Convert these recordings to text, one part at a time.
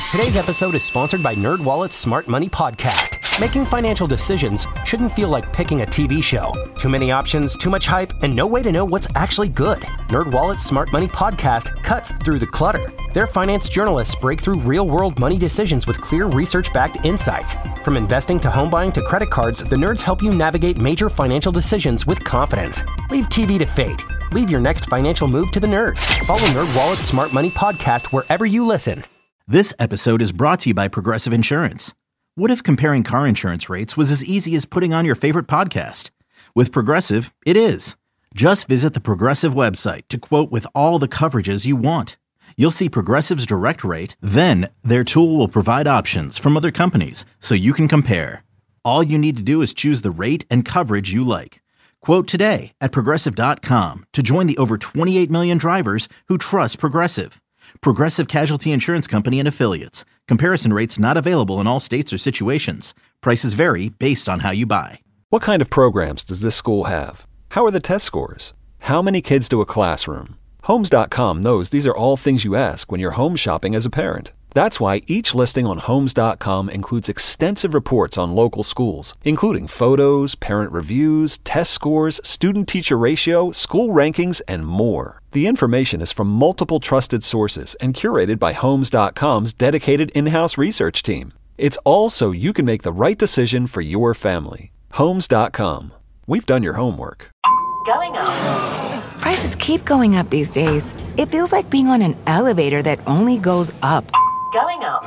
Today's episode is sponsored by NerdWallet's Smart Money Podcast. Making financial decisions shouldn't feel like picking a TV show. Too many options, too much hype, and no way to know what's actually good. NerdWallet's Smart Money Podcast cuts through the clutter. Their finance journalists break through real-world money decisions with clear research-backed insights. From investing to home buying to credit cards, the nerds help you navigate major financial decisions with confidence. Leave TV to fate. Leave your next financial move to the nerds. Follow NerdWallet's Smart Money Podcast wherever you listen. This episode is brought to you by Progressive Insurance. What if comparing car insurance rates was as easy as putting on your favorite podcast? With Progressive, it is. Just visit the Progressive website to quote with all the coverages you want. You'll see Progressive's direct rate, then their tool will provide options from other companies so you can compare. All you need to do is choose the rate and coverage you like. Quote today at Progressive.com to join the over 28 million drivers who trust Progressive. Progressive Casualty Insurance Company and Affiliates. Comparison rates not available in all states or situations. Prices vary based on how you buy. What kind of programs does this school have? How are the test scores? How many kids do a classroom? Homes.com knows these are all things you ask when you're home shopping as a parent. That's why each listing on Homes.com includes extensive reports on local schools, including photos, parent reviews, test scores, student-teacher ratio, school rankings, and more. The information is from multiple trusted sources and curated by Homes.com's dedicated in-house research team. It's all so you can make the right decision for your family. Homes.com. We've done your homework. Going up. Prices keep going up these days. It feels like being on an elevator that only goes up. Going up.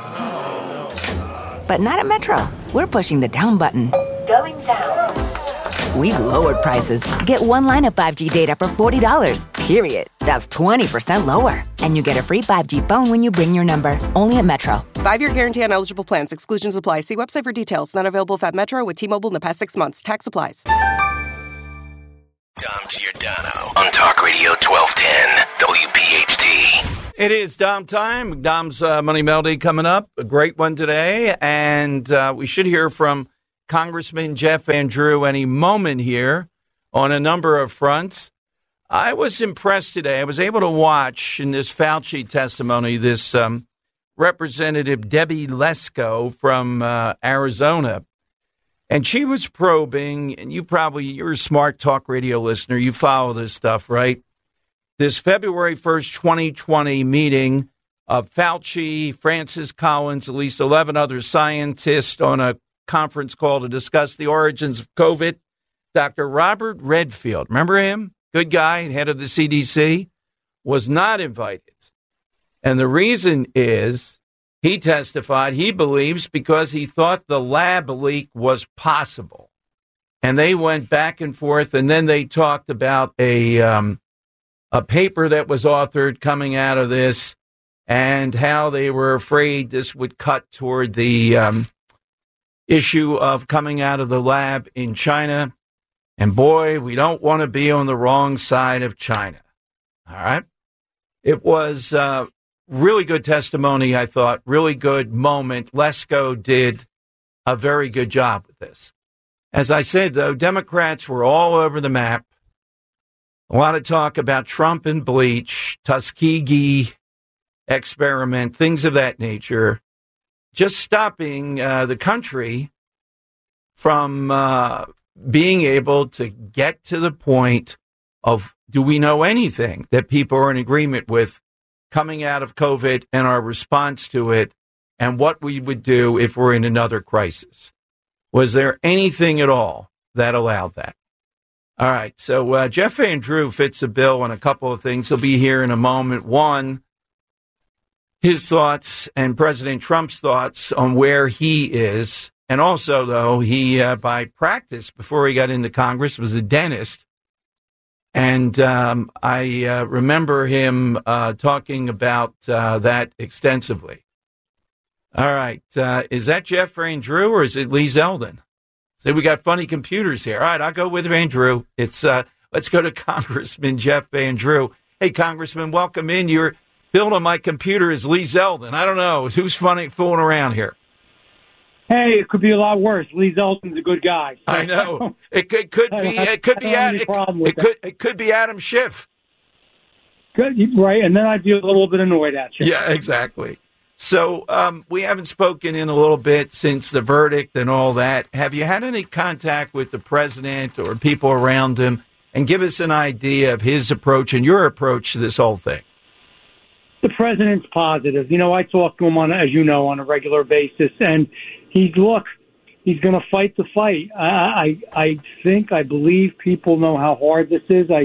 But not at Metro. We're pushing the down button. Going down. We've lowered prices. Get one line of 5G data for $40, period. That's 20% lower. And you get a free 5G phone when you bring your number. Only at Metro. 5-year guarantee on eligible plans. Exclusions apply. See website for details. Not available at Metro with T-Mobile in the past 6 months. Tax applies. Dom Giordano on Talk Radio 1210 WPHT. It is Dom time. Dom's Money Melody coming up. A great one today. And we should hear from Congressman Jeff Van Drew any moment here on a number of fronts. I was impressed today. I was able to watch in this Fauci testimony this Representative Debbie Lesko from Arizona. And she was probing, and you're a smart talk radio listener. You follow this stuff, right? This February 1st, 2020 meeting of Fauci, Francis Collins, at least 11 other scientists on a conference call to discuss the origins of COVID. Dr. Robert Redfield, remember him? Good guy, head of the CDC, was not invited. And the reason is, he testified he believes because he thought the lab leak was possible. And they went back and forth, and then they talked about a paper that was authored coming out of this and how they were afraid this would cut toward the issue of coming out of the lab in China. And boy, we don't want to be on the wrong side of China. All right. It was really good testimony, I thought. Really good moment. Lesko did a very good job with this. As I said, though, Democrats were all over the map. A lot of talk about Trump and bleach, Tuskegee experiment, things of that nature. Just stopping the country from being able to get to the point of, do we know anything that people are in agreement with coming out of COVID and our response to it and what we would do if we're in another crisis? Was there anything at all that allowed that? All right, so Jeff Van Drew fits the bill on a couple of things. He'll be here in a moment. One, his thoughts and President Trump's thoughts on where he is. And also, though, he, by practice, before he got into Congress, was a dentist. And I remember him talking about that extensively. All right. Is that Jeff Van Drew or is it Lee Zeldin? See, we got funny computers here. All right, I'll go with Van Drew. It's let's go to Congressman Jeff Van Drew. Hey, Congressman, welcome in. Your build on my computer is Lee Zeldin. I don't know. Who's fooling around here? Hey, it could be a lot worse. Lee Zeldin's a good guy. So. I know. It could be Adam Schiff. Good, right? And then I'd be a little bit annoyed at you. Yeah, exactly. So we haven't spoken in a little bit since the verdict and all that. Have you had any contact with the president or people around him, and give us an idea of his approach and your approach to this whole thing? The president's positive. You know, I talk to him on a regular basis, and he's going to fight the fight. I believe people know how hard this is. I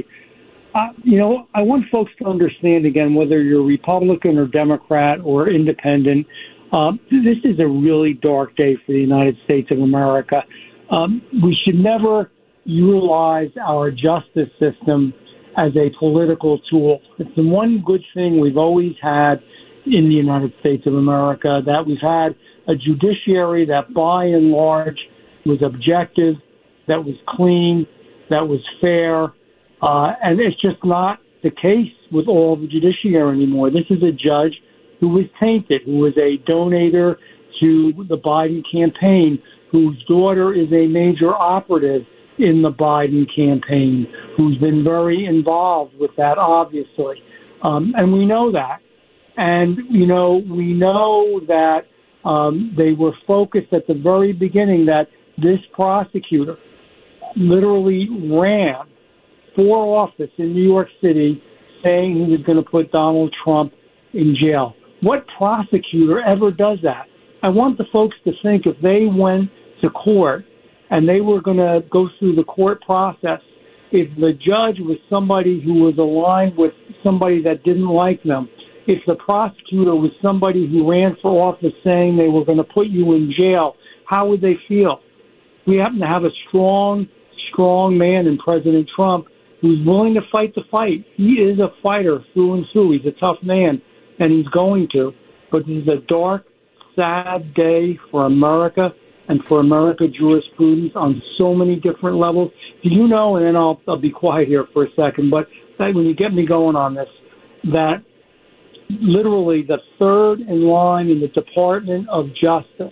want folks to understand, again, whether you're Republican or Democrat or independent, this is a really dark day for the United States of America. We should never utilize our justice system as a political tool. It's the one good thing we've always had in the United States of America, that we've had a judiciary that by and large was objective, that was clean, that was fair, and it's just not the case with all the judiciary anymore. This is a judge who was tainted, who was a donator to the Biden campaign, whose daughter is a major operative in the Biden campaign, who's been very involved with that, obviously. And we know that. And, we know that they were focused at the very beginning that this prosecutor literally ran for office in New York City saying he was going to put Donald Trump in jail. What prosecutor ever does that? I want the folks to think if they went to court and they were going to go through the court process, if the judge was somebody who was aligned with somebody that didn't like them, if the prosecutor was somebody who ran for office saying they were going to put you in jail, how would they feel? We happen to have a strong man in President Trump who's willing to fight the fight. He is a fighter through and through. He's a tough man, and he's going to. But this is a dark, sad day for America and for America jurisprudence on so many different levels. Do you know, and then I'll be quiet here for a second, but when you get me going on this, that literally the third in line in the Department of Justice,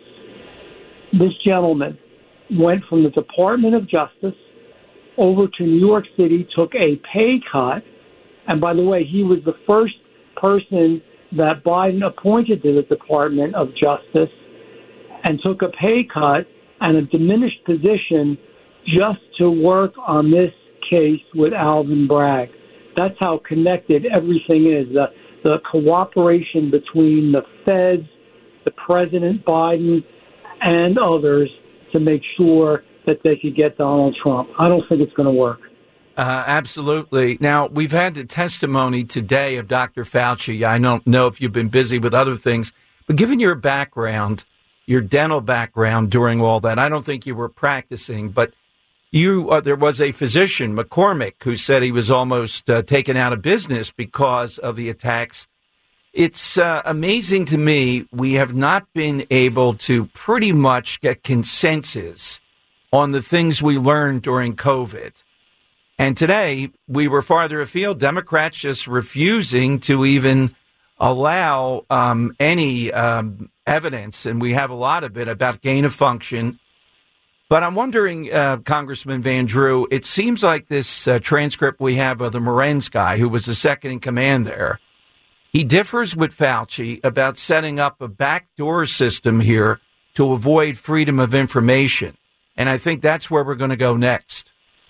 this gentleman went from the Department of Justice over to New York City, took a pay cut, and by the way, he was the first person that Biden appointed to the Department of Justice, and took a pay cut and a diminished position just to work on this case with Alvin Bragg. That's how connected everything is. The cooperation between the feds, the President Biden, and others to make sure that they could get Donald Trump. I don't think it's going to work. Absolutely. Now, we've had the testimony today of Dr. Fauci. I don't know if you've been busy with other things, but given your background, your dental background during all that, I don't think you were practicing, but there was a physician, McCormick, who said he was almost taken out of business because of the attacks. It's amazing to me we have not been able to pretty much get consensus on the things we learned during COVID. And today we were farther afield, Democrats just refusing to even allow any evidence, and we have a lot of it, about gain of function. But I'm wondering, Congressman Van Drew, it seems like this transcript we have of the Morenz guy, who was the second in command there, he differs with Fauci about setting up a backdoor system here to avoid freedom of information. And I think that's where we're going to go next.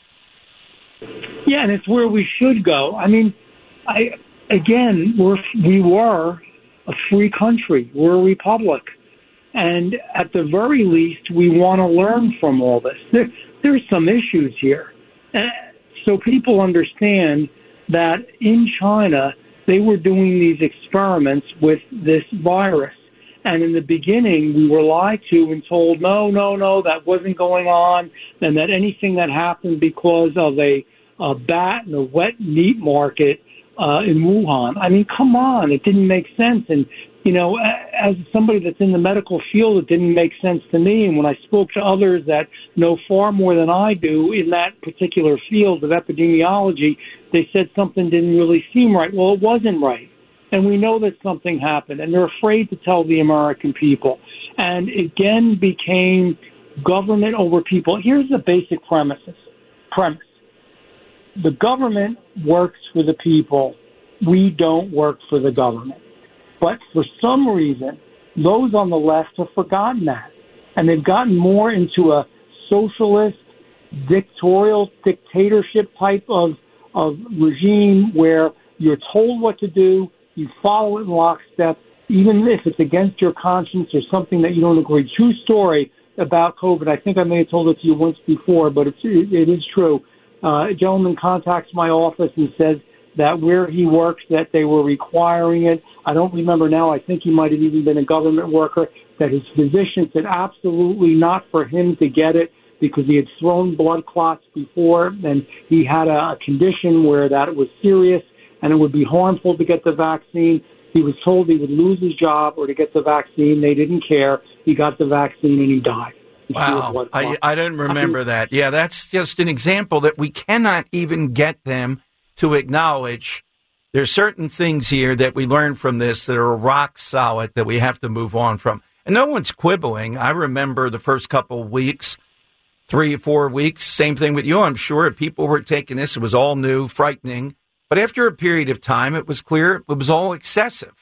Yeah, and it's where we should go. I mean, we were a free country. We're a republic. And at the very least, we want to learn from all this. There's some issues here. So people understand that in China, they were doing these experiments with this virus. And in the beginning, we were lied to and told, no, that wasn't going on, and that anything that happened because of a bat in a wet meat market in Wuhan. I mean, come on, it didn't make sense. And, as somebody that's in the medical field, it didn't make sense to me. And when I spoke to others that know far more than I do in that particular field of epidemiology, they said something didn't really seem right. Well, it wasn't right. And we know that something happened, and they're afraid to tell the American people. And again became government over people. Here's the basic premise. The government works for the people. We don't work for the government. But for some reason, those on the left have forgotten that. And they've gotten more into a socialist, dictatorship type of regime where you're told what to do, you follow it in lockstep, even if it's against your conscience or something that you don't agree. True story about COVID. I think I may have told it to you once before, but it is true. A gentleman contacts my office and says that where he works, that they were requiring it. I don't remember now. I think he might have even been a government worker, that his physician said absolutely not for him to get it because he had thrown blood clots before and he had a condition where that was serious and it would be harmful to get the vaccine. He was told he would lose his job or to get the vaccine. They didn't care. He got the vaccine and he died. Wow. I didn't remember that. Yeah, that's just an example that we cannot even get them to acknowledge. There's certain things here that we learn from this that are rock solid that we have to move on from. And no one's quibbling. I remember the first couple of weeks, 3 or 4 weeks, same thing with you, I'm sure. People were taking this. It was all new, frightening. But after a period of time, it was clear it was all excessive.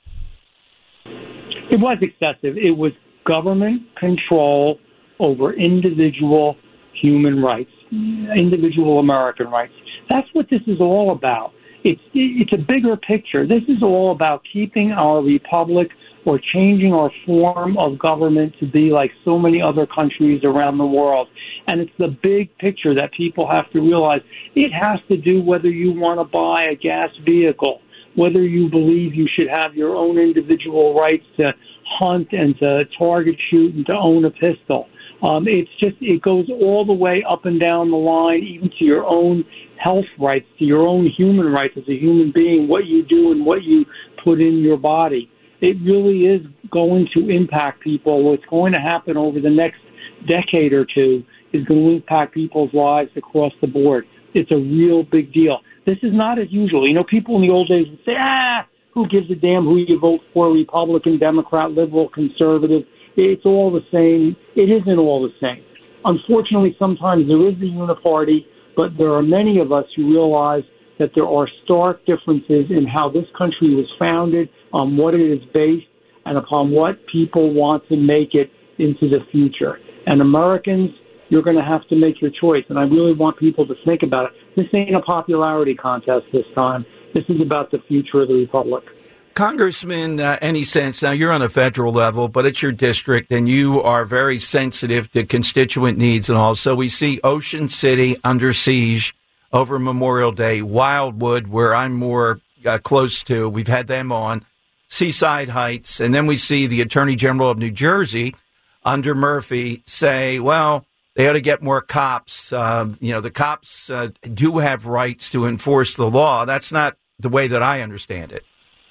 It was excessive. It was government control over individual human rights, individual American rights. That's what this is all about. It's a bigger picture. This is all about keeping our republic or changing our form of government to be like so many other countries around the world. And it's the big picture that people have to realize. It has to do whether you want to buy a gas vehicle, whether you believe you should have your own individual rights to hunt and to target shoot and to own a pistol. It goes all the way up and down the line, even to your own health rights, to your own human rights as a human being, what you do and what you put in your body. It really is going to impact people. What's going to happen over the next decade or two is going to impact people's lives across the board. It's a real big deal. This is not as usual. You know, people in the old days would say, who gives a damn who you vote for, Republican, Democrat, liberal, conservative. It's all the same. It isn't all the same. Unfortunately, sometimes there is a uniparty, but there are many of us who realize that there are stark differences in how this country was founded, on what it is based, and upon what people want to make it into the future. And Americans, you're going to have to make your choice. And I really want people to think about it. This ain't a popularity contest this time. This is about the future of the republic. Congressman, any sense, now you're on a federal level, but it's your district and you are very sensitive to constituent needs and all. So we see Ocean City under siege over Memorial Day, Wildwood, where I'm more close to, we've had them on, Seaside Heights, and then we see the Attorney General of New Jersey under Murphy say, well, they ought to get more cops. The cops do have rights to enforce the law. That's not the way that I understand it.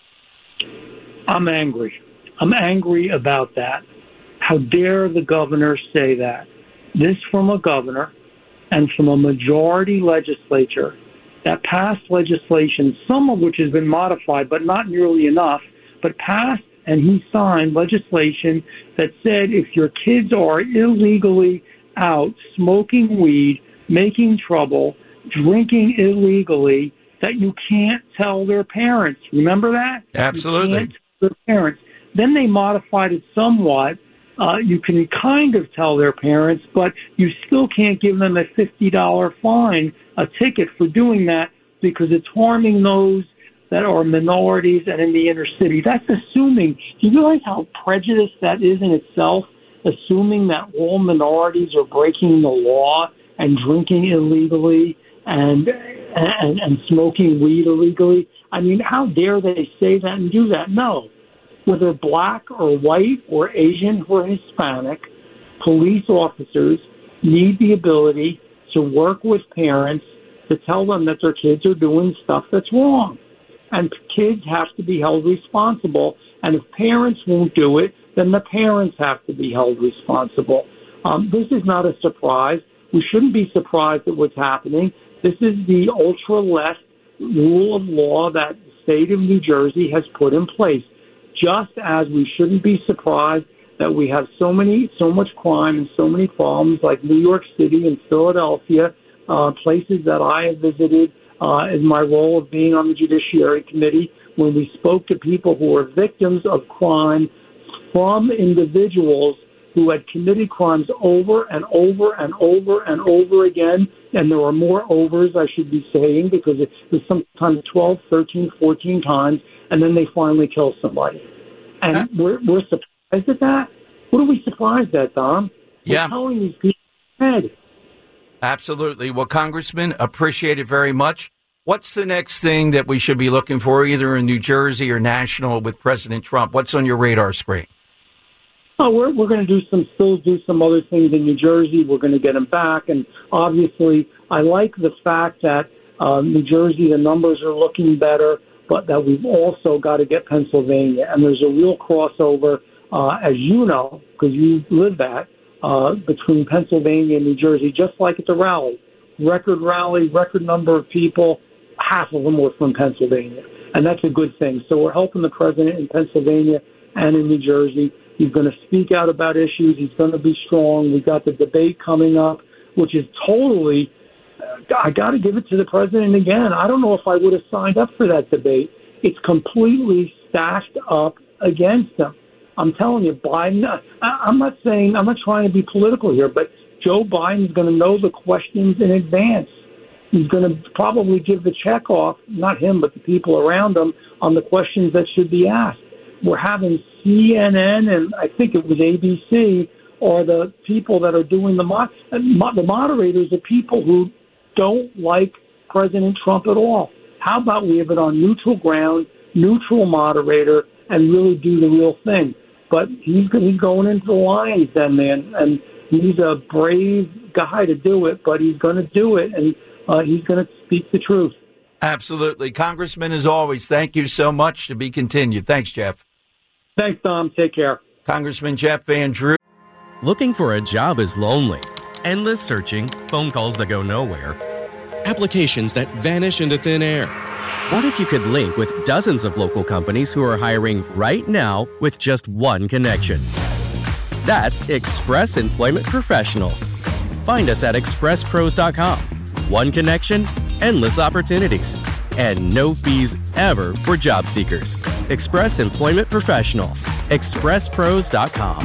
I'm angry. I'm angry about that. How dare the governor say that? This from a governor and from a majority legislature that passed legislation, some of which has been modified, but not nearly enough, but passed and he signed legislation that said if your kids are illegally out smoking weed, making trouble, drinking illegally, that you can't tell their parents. Remember that? Absolutely. You can't tell their parents. Then they modified it somewhat. You can kind of tell their parents, but you still can't give them a $50 fine, a ticket for doing that, because it's harming those that are minorities and in the inner city. That's assuming. Do you realize how prejudiced that is in itself? Assuming that all minorities are breaking the law and drinking illegally and smoking weed illegally. I mean, how dare they say that and do that? No. Whether black or white or Asian or Hispanic, police officers need the ability to work with parents to tell them that their kids are doing stuff that's wrong. And kids have to be held responsible. And if parents won't do it, then the parents have to be held responsible. This is not a surprise. We shouldn't be surprised at what's happening. This is the ultra-left rule of law that the state of New Jersey has put in place. Just as we shouldn't be surprised that we have so much crime and so many problems like New York City and Philadelphia, places that I have visited in my role of being on the Judiciary Committee, when we spoke to people who were victims of crime from individuals who had committed crimes over and over and over and over again. And there were more overs, I should be saying, because it was sometimes 12, 13, 14 times, and then they finally kill somebody. And we're surprised at that? What are we surprised at, Dom? Yeah. We're telling these people dead. Absolutely. Well, Congressman, appreciate it very much. What's the next thing that we should be looking for, either in New Jersey or national, with President Trump? What's on your radar screen? Oh, we're going to still do some other things in New Jersey. We're going to get him back. And obviously, I like the fact that New Jersey, the numbers are looking better, but that we've also got to get Pennsylvania. And there's a real crossover, as you know, because you live that, between Pennsylvania and New Jersey, just like at the rally. Record rally, record number of people, half of them were from Pennsylvania. And that's a good thing. So we're helping the president in Pennsylvania and in New Jersey. He's going to speak out about issues. He's going to be strong. We've got the debate coming up, which is totally, I got to give it to the president again. I don't know if I would have signed up for that debate. It's completely stacked up against him. I'm telling you, Biden, I'm not trying to be political here, but Joe Biden's going to know the questions in advance. He's going to probably give the check off, not him, but the people around him, on the questions that should be asked. We're having CNN and I think it was ABC are the people that are doing the moderators are people who don't like President Trump at all. How about we have it on neutral ground, neutral moderator, and really do the real thing? But he's going into the lion's den, man, and he's a brave guy to do it, but he's going to do it, and he's going to speak the truth. Absolutely. Congressman, as always, thank you so much. To be continued. Thanks, Jeff. Thanks, Tom. Take care. Congressman Jeff Van Drew. Looking for a job is lonely. Endless searching, phone calls that go nowhere, applications that vanish into thin air. What if you could link with dozens of local companies who are hiring right now with just one connection? That's Express Employment Professionals. Find us at expresspros.com. One connection, endless opportunities, and no fees ever for job seekers. Express Employment Professionals. expresspros.com.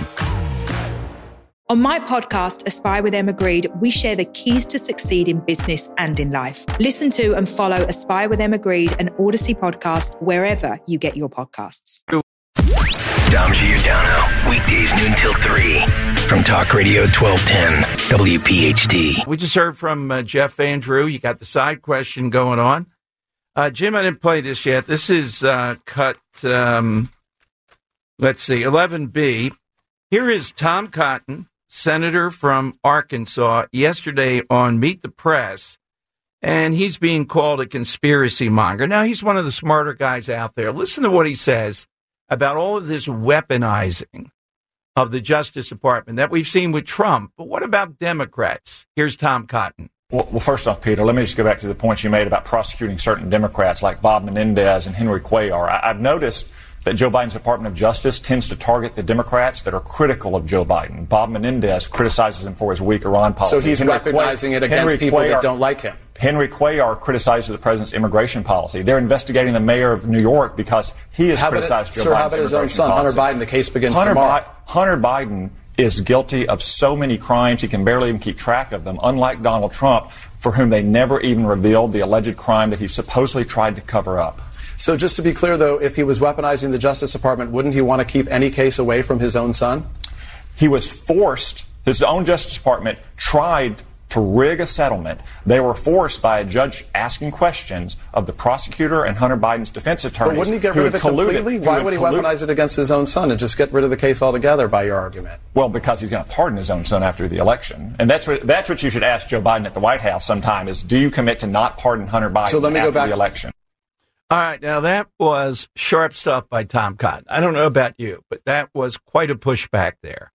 On my podcast, Aspire with Emma Grede, we share the keys to succeed in business and in life. Listen to and follow Aspire with Emma Grede, an Odyssey podcast, wherever you get your podcasts. Dom Giordano, weekdays noon till 3 from Talk Radio 1210 WPHT. We just heard from Jeff Van Drew. You got the side question going on. Jim, I didn't play this yet. This is cut, let's see, 11B. Here is Tom Cotton, senator from Arkansas, yesterday on Meet the Press, and he's being called a conspiracy monger. Now, he's one of the smarter guys out there. Listen to what he says about all of this weaponizing of the Justice Department that we've seen with Trump. But what about Democrats? Here's Tom Cotton. Well, first off, Peter, let me just go back to the points you made about prosecuting certain Democrats like Bob Menendez and Henry Cuellar. I've noticed that Joe Biden's Department of Justice tends to target the Democrats that are critical of Joe Biden. Bob Menendez criticizes him for his weak Iran policy. So he's weaponizing it against people that don't like him. Henry Cuellar criticizes the president's immigration policy. They're investigating the mayor of New York because he has criticized Joe Biden's how about his own son, policy. Hunter Biden? The case begins tomorrow. Hunter Biden is guilty of so many crimes he can barely even keep track of them, unlike Donald Trump, for whom they never even revealed the alleged crime that he supposedly tried to cover up. So just to be clear, though, if he was weaponizing the Justice Department, wouldn't he want to keep any case away from his own son? He was forced. His own Justice Department tried to rig a settlement. They were forced by a judge asking questions of the prosecutor and Hunter Biden's defense attorneys. But wouldn't he get rid of it completely? Why would he weaponize it against his own son and just get rid of the case altogether, by your argument? Well, because he's going to pardon his own son after the election. And that's what you should ask Joe Biden at the White House sometime is, do you commit to not pardon Hunter Biden after the election? All right, now that was sharp stuff by Tom Cotton. I don't know about you, but that was quite a pushback there.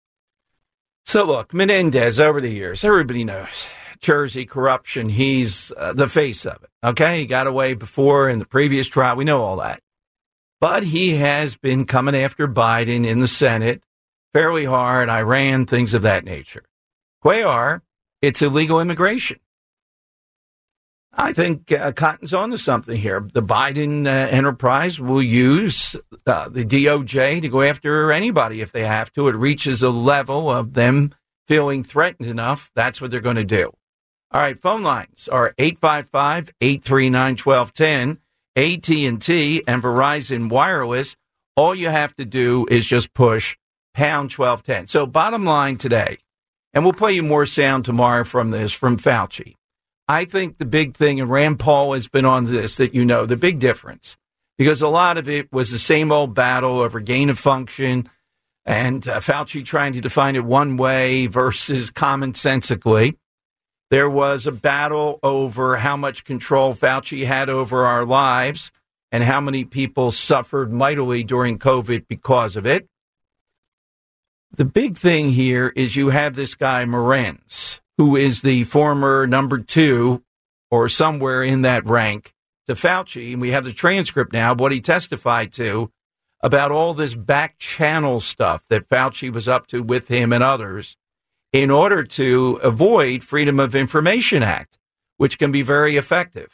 So look, Menendez, over the years, everybody knows, Jersey corruption, he's the face of it, okay? He got away before in the previous trial, we know all that. But he has been coming after Biden in the Senate fairly hard, Iran, things of that nature. Cuellar, it's illegal immigration. I think Cotton's onto something here. The Biden enterprise will use the DOJ to go after anybody if they have to. It reaches a level of them feeling threatened enough. That's what they're going to do. All right, phone lines are 855-839-1210, AT&T, and Verizon Wireless. All you have to do is just push pound 1210. So bottom line today, and we'll play you more sound tomorrow from Fauci. I think the big thing, and Rand Paul has been on this, that the big difference, because a lot of it was the same old battle over gain of function and Fauci trying to define it one way versus commonsensically. There was a battle over how much control Fauci had over our lives and how many people suffered mightily during COVID because of it. The big thing here is you have this guy, Morenz, who is the former number 2 or somewhere in that rank to Fauci. And we have the transcript now of what he testified to about all this back channel stuff that Fauci was up to with him and others in order to avoid Freedom of Information Act, which can be very effective.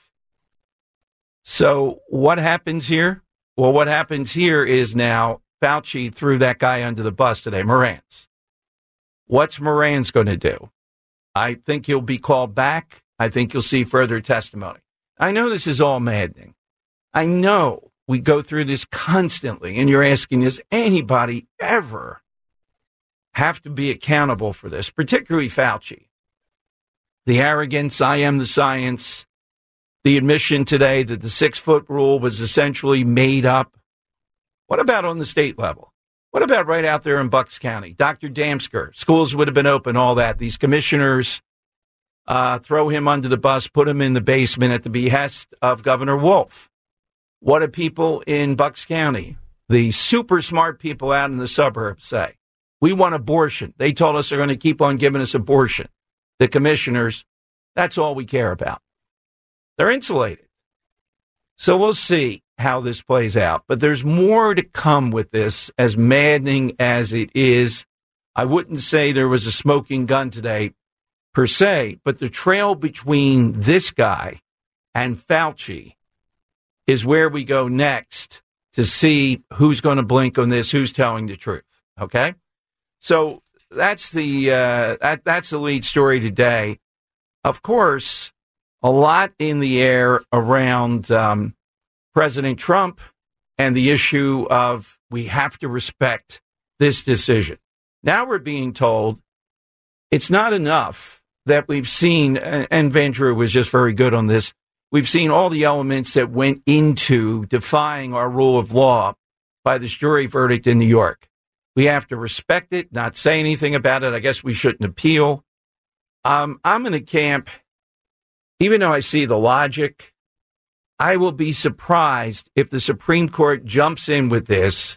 So what happens here? Well, what happens here is now Fauci threw that guy under the bus today, Morenz. What's Morenz going to do? I think he'll be called back. I think you'll see further testimony. I know this is all maddening. I know we go through this constantly, and you're asking, does anybody ever have to be accountable for this, particularly Fauci? The arrogance, I am the science, the admission today that the 6-foot rule was essentially made up. What about on the state level? What about right out there in Bucks County? Dr. Damsker, schools would have been open, all that. These commissioners throw him under the bus, put him in the basement at the behest of Governor Wolf. What do people in Bucks County, the super smart people out in the suburbs, say? We want abortion. They told us they're going to keep on giving us abortion. The commissioners, that's all we care about. They're insulated. So we'll see how this plays out. But there's more to come with this, as maddening as it is. I wouldn't say there was a smoking gun today, per se, but the trail between this guy and Fauci is where we go next to see who's going to blink on this, who's telling the truth. Okay? So that's the lead story today. Of course, a lot in the air around President Trump and the issue of we have to respect this decision. Now we're being told it's not enough that we've seen, and Van Drew was just very good on this, we've seen all the elements that went into defying our rule of law by this jury verdict in New York. We have to respect it, not say anything about it. I guess we shouldn't appeal. I'm in a camp, even though I see the logic, I will be surprised if the Supreme Court jumps in with this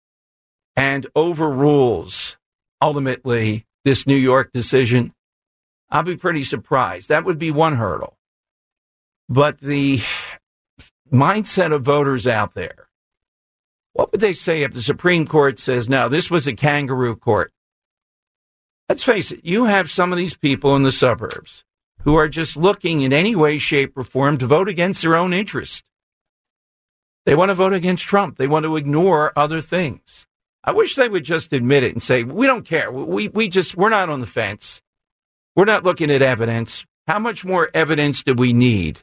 and overrules, ultimately, this New York decision. I'll be pretty surprised. That would be one hurdle. But the mindset of voters out there, what would they say if the Supreme Court says, no, this was a kangaroo court? Let's face it, you have some of these people in the suburbs who are just looking in any way, shape, or form to vote against their own interest. They want to vote against Trump. They want to ignore other things. I wish they would just admit it and say, we don't care. We're not on the fence. We're not looking at evidence. How much more evidence do we need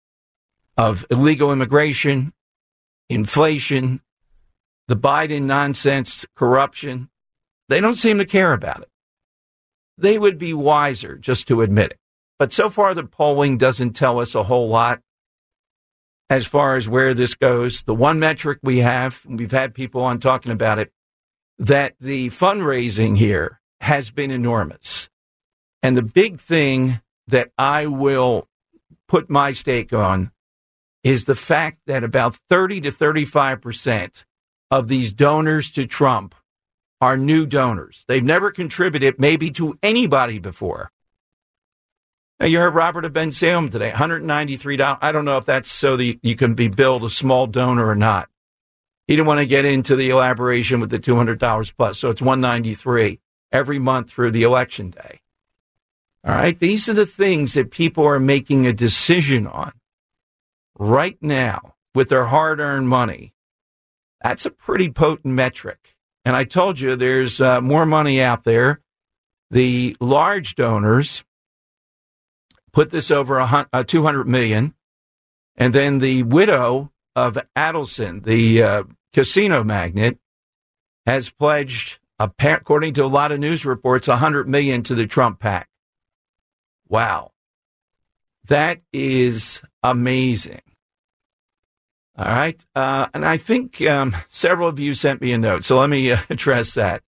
of illegal immigration, inflation, the Biden nonsense, corruption? They don't seem to care about it. They would be wiser just to admit it. But so far, the polling doesn't tell us a whole lot as far as where this goes. The one metric we have, and we've had people on talking about it, that the fundraising here has been enormous. And the big thing that I will put my stake on is the fact that about 30 to 35% of these donors to Trump are new donors. They've never contributed maybe to anybody before. Now, you heard Robert of Ben Salem today, $193. I don't know if that's so that you can be billed a small donor or not. He didn't want to get into the elaboration with the $200 plus, so it's $193 every month through the election day. All right. These are the things that people are making a decision on right now with their hard-earned money. That's a pretty potent metric. And I told you there's more money out there. The large donors put this over $200 million. And then the widow of Adelson, the casino magnate, has pledged, according to a lot of news reports, $100 million to the Trump PAC. Wow. That is amazing. All right. And I think several of you sent me a note, so let me address that.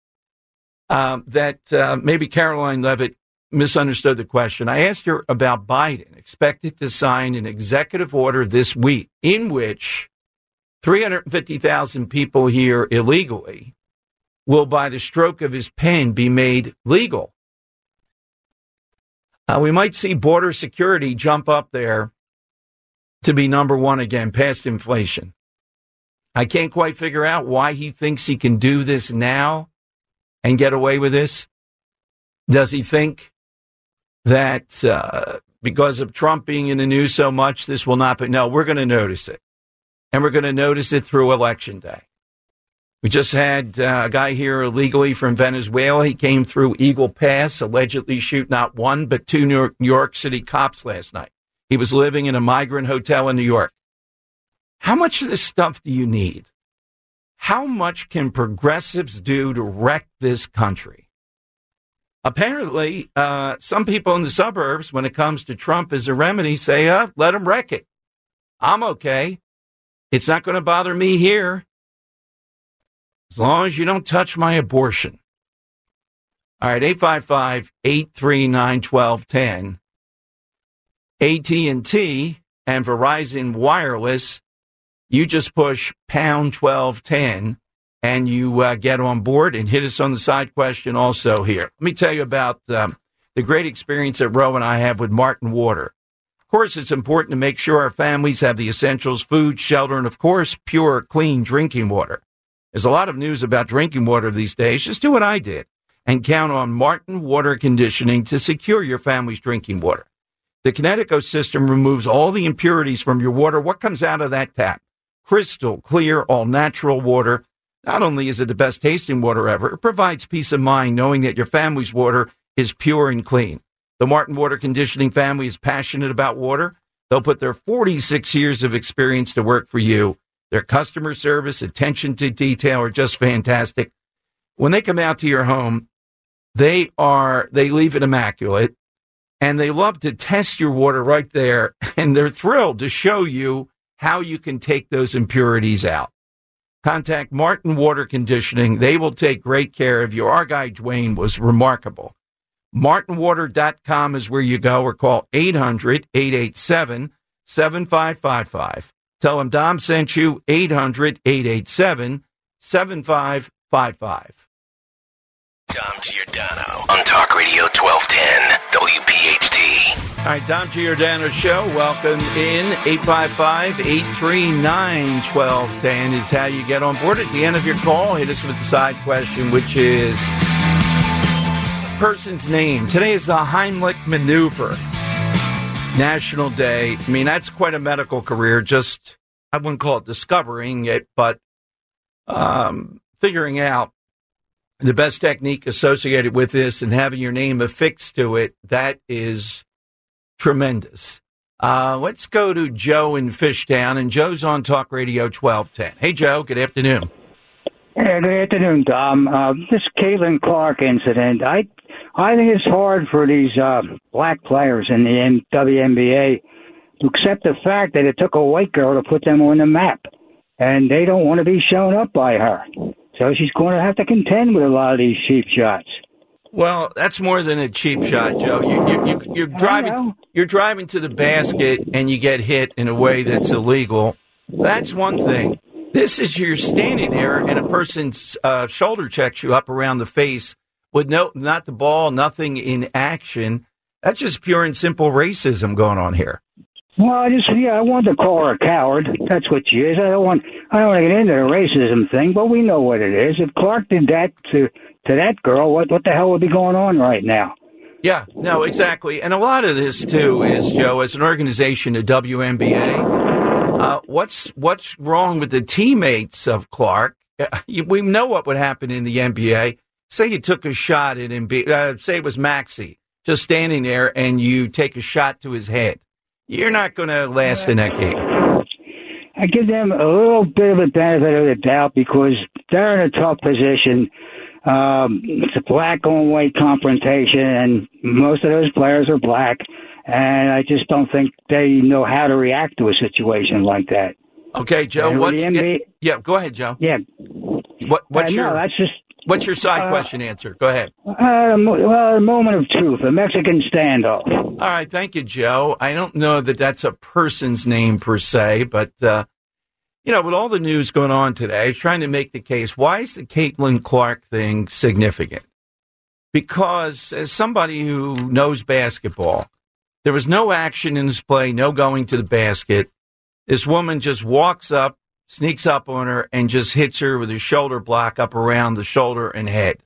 Maybe Caroline Levitt misunderstood the question. I asked her about Biden expected to sign an executive order this week in which 350,000 people here illegally will, by the stroke of his pen, be made legal. We might see border security jump up there to be number one again, past inflation. I can't quite figure out why he thinks he can do this now and get away with this. Does he think that because of Trump being in the news so much, this will not be? No, we're going to notice it. And we're going to notice it through Election Day. We just had a guy here illegally from Venezuela. He came through Eagle Pass, allegedly shoot not one, but two New York City cops last night. He was living in a migrant hotel in New York. How much of this stuff do you need? How much can progressives do to wreck this country? Apparently, some people in the suburbs, when it comes to Trump as a remedy, say, let him wreck it. I'm okay. It's not going to bother me here. As long as you don't touch my abortion. All right, 855-839-1210. AT&T and Verizon Wireless, you just push pound 1210 and you get on board and hit us on the side question also here. Let me tell you about the great experience that Roe and I have with Martin Water. Of course, it's important to make sure our families have the essentials, food, shelter, and, of course, pure, clean drinking water. There's a lot of news about drinking water these days. Just do what I did and count on Martin Water Conditioning to secure your family's drinking water. The Kinetico system removes all the impurities from your water. What comes out of that tap? Crystal clear, all-natural water. Not only is it the best tasting water ever, it provides peace of mind knowing that your family's water is pure and clean. The Martin Water Conditioning family is passionate about water. They'll put their 46 years of experience to work for you. Their customer service, attention to detail are just fantastic. When they come out to your home, they leave it immaculate, and they love to test your water right there, and they're thrilled to show you how you can take those impurities out. Contact Martin Water Conditioning. They will take great care of you. Our guy, Dwayne, was remarkable. MartinWater.com is where you go, or call 800-887-7555. Tell them Dom sent you, 800-887-7555. Dom Giordano on Talk Radio 1210 WPHT. All right, Dom Giordano Show. Welcome in. 855-839-1210 is how you get on board. At the end of your call, hit us with the side question, which is a person's name. Today is the Heimlich maneuver. National Day. I mean, that's quite a medical career. Just, I wouldn't call it discovering it, but figuring out the best technique associated with this and having your name affixed to it, that is tremendous. Let's go to Joe in Fishtown, and Joe's on Talk Radio 1210. Hey, Joe, good afternoon. Hey, good afternoon, Dom. This Caitlin Clark incident, I think it's hard for these black players in the WNBA to accept the fact that it took a white girl to put them on the map, and they don't want to be shown up by her. So she's going to have to contend with a lot of these cheap shots. Well, that's more than a cheap shot, Joe. You're driving to the basket and you get hit in a way that's illegal. That's one thing. This is you're standing there and a person's shoulder checks you up around the face with not the ball, nothing in action. That's just pure and simple racism going on here. Well, I want to call her a coward. That's what she is. I don't want to get into the racism thing, but we know what it is. If Clark did that to that girl, what the hell would be going on right now? Yeah, no, exactly. And a lot of this, too, is, Joe, as an organization, the WNBA, what's wrong with the teammates of Clark? We know what would happen in the NBA. Say you took a shot at him, say it was Maxey, just standing there, and you take a shot to his head. You're not going to last in that game. I give them a little bit of a benefit of the doubt because they're in a tough position. It's a black on white confrontation, and most of those players are black, and I just don't think they know how to react to a situation like that. Okay, Joe. Go ahead, Joe. Yeah. What's your side question answer? Go ahead. A moment of truth, a Mexican standoff. All right, thank you, Joe. I don't know that that's a person's name per se, but with all the news going on today, I was trying to make the case, why is the Caitlin Clark thing significant? Because as somebody who knows basketball, there was no action in this play, no going to the basket. This woman just walks up, sneaks up on her, and just hits her with a shoulder block up around the shoulder and head.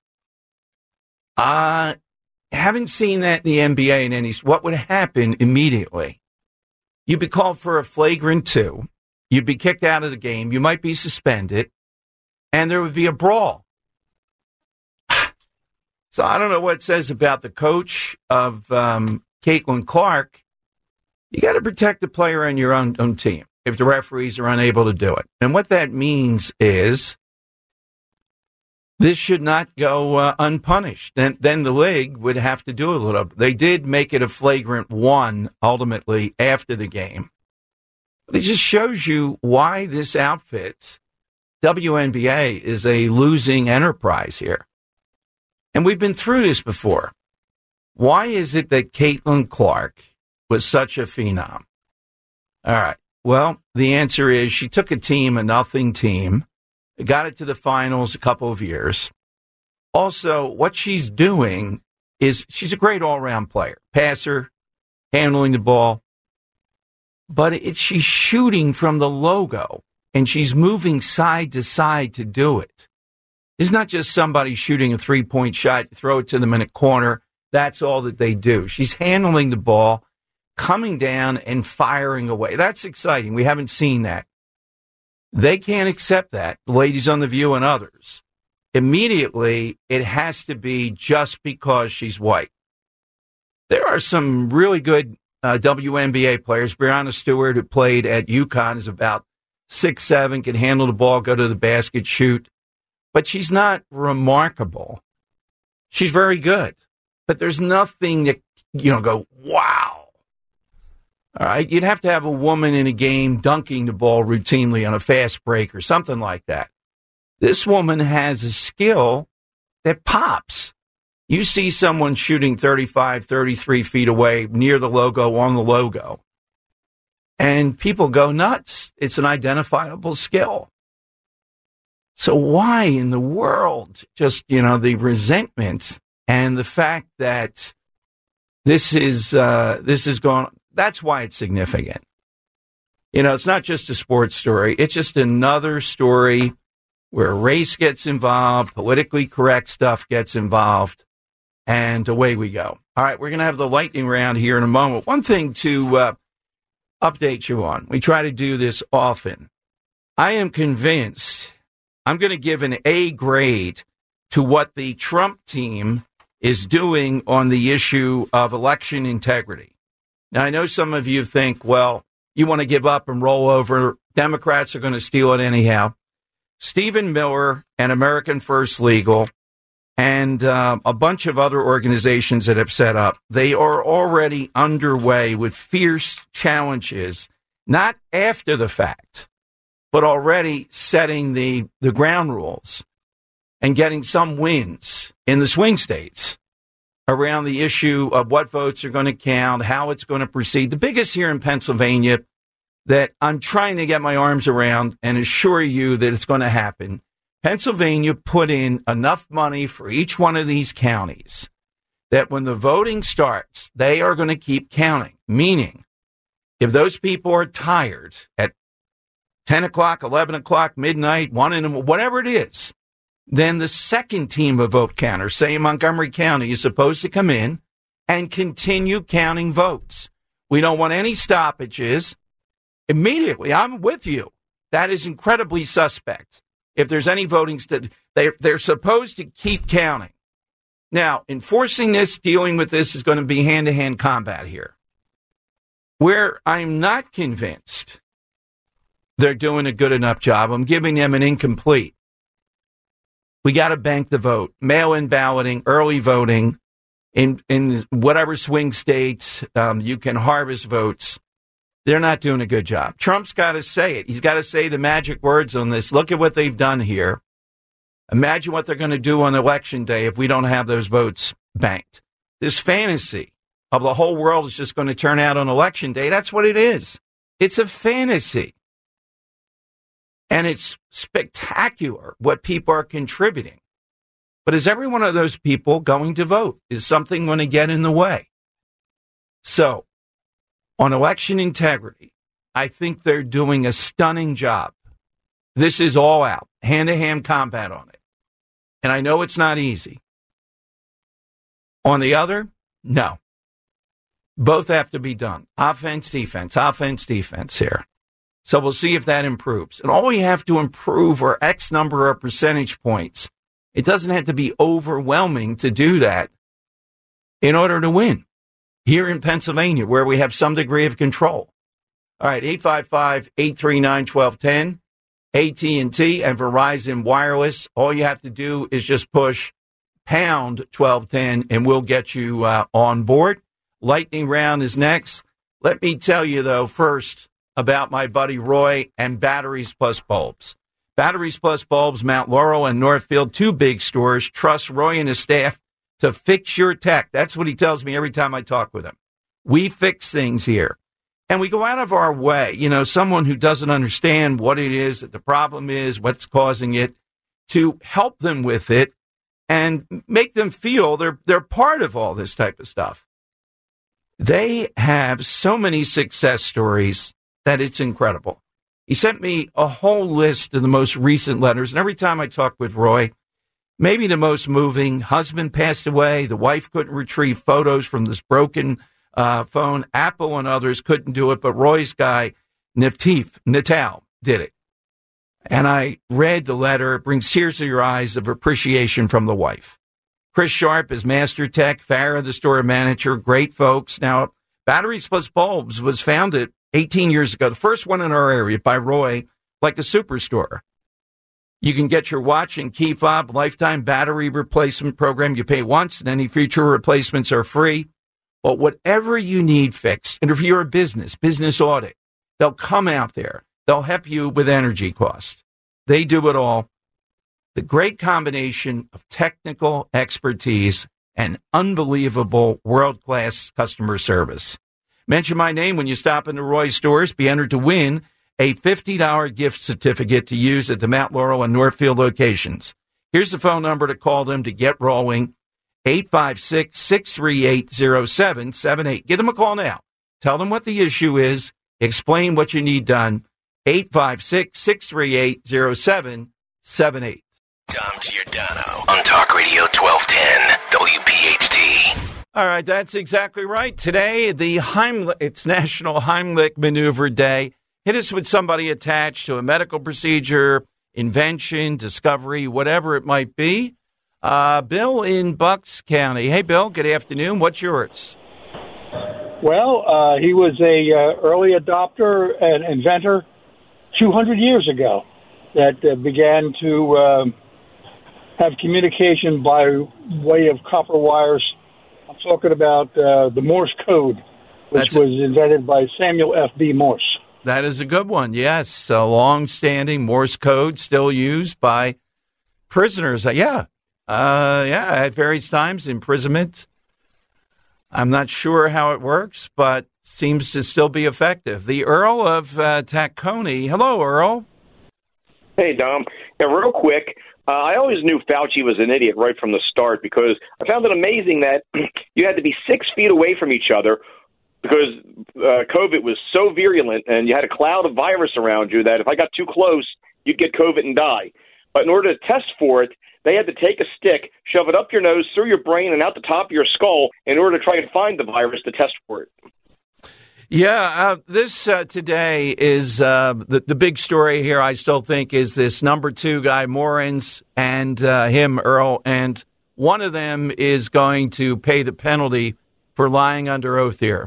Haven't seen that in the NBA in any. What would happen immediately? You'd be called for a flagrant 2. You'd be kicked out of the game. You might be suspended, and there would be a brawl. So I don't know what it says about the coach of Caitlin Clark. You got to protect the player on your own team if the referees are unable to do it. And what that means is this should not go unpunished. Then the league would have to do a little. They did make it a flagrant 1 ultimately after the game. But it just shows you why this outfit, WNBA, is a losing enterprise here. And we've been through this before. Why is it that Caitlin Clark was such a phenom? All right. Well, the answer is she took a nothing team, got it to the finals a couple of years. Also, what she's doing is she's a great all-around player, passer, handling the ball. But she's shooting from the logo, and she's moving side to side to do it. It's not just somebody shooting a three-point shot, throw it to them in a corner. That's all that they do. She's handling the ball, coming down and firing away. That's exciting. We haven't seen that. They can't accept that, the ladies on The View and others. Immediately, it has to be just because she's white. There are some really good WNBA players. Breanna Stewart, who played at UConn, is about 6'7", can handle the ball, go to the basket, shoot. But she's not remarkable. She's very good. But there's nothing that, go, wow. All right? You'd have to have a woman in a game dunking the ball routinely on a fast break or something like that. This woman has a skill that pops. You see someone shooting 35, 33 feet away near the logo, on the logo, and people go nuts. It's an identifiable skill. So why in the world just, the resentment and the fact that this is going, that's why it's significant. It's not just a sports story. It's just another story where race gets involved, politically correct stuff gets involved. And away we go. All right, we're going to have the lightning round here in a moment. One thing to update you on. We try to do this often. I am convinced I'm going to give an A grade to what the Trump team is doing on the issue of election integrity. Now, I know some of you think, well, you want to give up and roll over. Democrats are going to steal it anyhow. Stephen Miller and American First Legal and a bunch of other organizations that have set up, they are already underway with fierce challenges, not after the fact, but already setting the ground rules and getting some wins in the swing states around the issue of what votes are going to count, how it's going to proceed. The biggest here in Pennsylvania that I'm trying to get my arms around and assure you that it's going to happen. Pennsylvania put in enough money for each one of these counties that when the voting starts, they are going to keep counting. Meaning, if those people are tired at 10 o'clock, 11 o'clock, midnight, 1 in the morning, whatever it is, then the second team of vote counters, say in Montgomery County, is supposed to come in and continue counting votes. We don't want any stoppages. Immediately, I'm with you. That is incredibly suspect. If there's any voting, they're supposed to keep counting. Now, enforcing this, dealing with this is going to be hand-to-hand combat here. Where I'm not convinced they're doing a good enough job, I'm giving them an incomplete. We got to bank the vote. Mail-in balloting, early voting, in whatever swing states you can harvest votes. They're not doing a good job. Trump's got to say it. He's got to say the magic words on this. Look at what they've done here. Imagine what they're going to do on Election Day if we don't have those votes banked. This fantasy of the whole world is just going to turn out on Election Day, that's what it is. It's a fantasy. And it's spectacular what people are contributing. But is every one of those people going to vote? Is something going to get in the way? So, on election integrity, I think they're doing a stunning job. This is all out, hand-to-hand combat on it. And I know it's not easy. On the other, no. Both have to be done. Offense, defense here. So we'll see if that improves. And all we have to improve are X number of percentage points. It doesn't have to be overwhelming to do that in order to win. Here in Pennsylvania, where we have some degree of control. All right, 855-839-1210, AT&T and Verizon Wireless. All you have to do is just push pound 1210 and we'll get you on board. Lightning round is next. Let me tell you, though, first about my buddy Roy and Batteries Plus Bulbs. Batteries Plus Bulbs, Mount Laurel and Northfield, two big stores. Trust Roy and his staff to fix your tech. That's what he tells me every time I talk with him. We fix things here. And we go out of our way, someone who doesn't understand what it is, that the problem is, what's causing it, to help them with it and make them feel they're part of all this type of stuff. They have so many success stories that it's incredible. He sent me a whole list of the most recent letters, and every time I talk with Roy, maybe the most moving, husband passed away, the wife couldn't retrieve photos from this broken phone, Apple and others couldn't do it, but Roy's guy, Natal, did it. And I read the letter, it brings tears to your eyes of appreciation from the wife. Chris Sharp is Master Tech, Farrah, the store manager, great folks. Now, Batteries Plus Bulbs was founded 18 years ago, the first one in our area by Roy, like a superstore. You can get your watch and key fob lifetime battery replacement program. You pay once and any future replacements are free. But whatever you need fixed, and if you're a business audit, they'll come out there. They'll help you with energy costs. They do it all. The great combination of technical expertise and unbelievable world-class customer service. Mention my name when you stop in the Roy stores. Be entered to win a $50 gift certificate to use at the Mount Laurel and Northfield locations. Here's the phone number to call them to get rolling, 856-638-0778. Give them a call now. Tell them what the issue is. Explain what you need done. 856-638-0778. Dom Giordano on Talk Radio 1210 WPHT. All right, that's exactly right. Today, it's National Heimlich Maneuver Day. Hit us with somebody attached to a medical procedure, invention, discovery, whatever it might be. Bill in Bucks County. Hey, Bill, good afternoon. What's yours? Well, he was a early adopter and inventor 200 years ago that began to have communication by way of copper wires. I'm talking about the Morse code, which was invented by Samuel F.B. Morse. That is a good one, yes. A long-standing Morse code still used by prisoners. At various times, imprisonment. I'm not sure how it works, but seems to still be effective. The Earl of Tacony. Hello, Earl. Hey, Dom. Yeah, real quick, I always knew Fauci was an idiot right from the start because I found it amazing that you had to be 6 feet away from each other because COVID was so virulent and you had a cloud of virus around you that if I got too close, you'd get COVID and die. But in order to test for it, they had to take a stick, shove it up your nose, through your brain, and out the top of your skull in order to try and find the virus to test for it. Yeah, this today is the big story here, I still think, is this number 2 guy, Morens, and him, Earl, and one of them is going to pay the penalty for lying under oath here.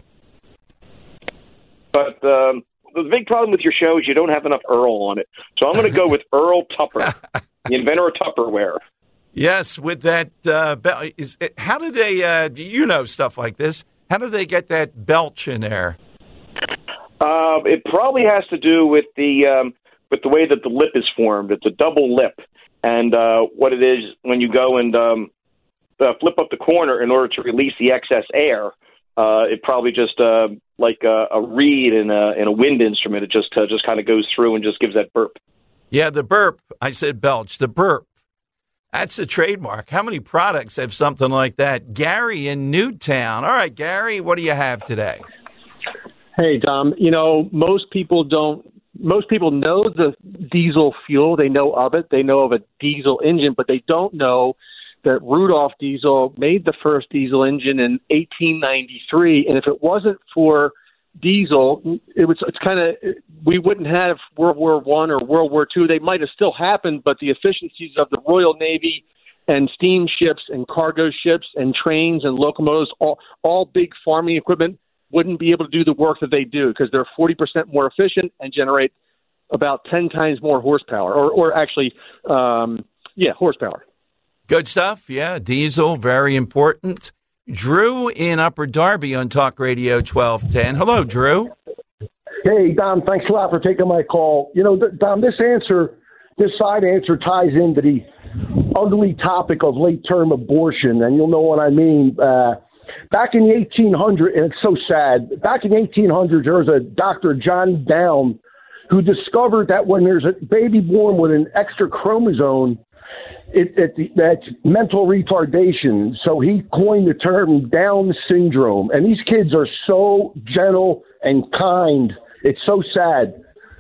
But the big problem with your show is you don't have enough Earl on it. So I'm going to go with Earl Tupper, the inventor of Tupperware. Yes, with that belt. How did they, do you know stuff like this? How did they get that belch in there? It probably has to do with the way that the lip is formed. It's a double lip. And what it is, when you go and flip up the corner in order to release the excess air, it probably just like a reed in a wind instrument. It just kind of goes through and just gives that burp. Yeah, the burp. I said belch. The burp. That's a trademark. How many products have something like that? Gary in Newtown. All right, Gary, what do you have today? Hey, Dom. You know, most people know the diesel fuel. They know of it. They know of a diesel engine, but they don't know that Rudolph Diesel made the first diesel engine in 1893. And if it wasn't for diesel, we wouldn't have World War I or World War II. They might have still happened, but the efficiencies of the Royal Navy and steamships and cargo ships and trains and locomotives, all big farming equipment, wouldn't be able to do the work that they do because they're 40% more efficient and generate about 10 times more horsepower, or actually, horsepower. Good stuff. Yeah, diesel, very important. Drew in Upper Darby on Talk Radio 1210. Hello, Drew. Hey, Dom, thanks a lot for taking my call. You know, Dom, this side answer ties into the ugly topic of late-term abortion, and you'll know what I mean. Back in the 1800s, and it's so sad, back in the 1800s, there was a Dr. John Down who discovered that when there's a baby born with an extra chromosome, that's mental retardation. So he coined the term Down syndrome. And these kids are so gentle and kind. It's so sad.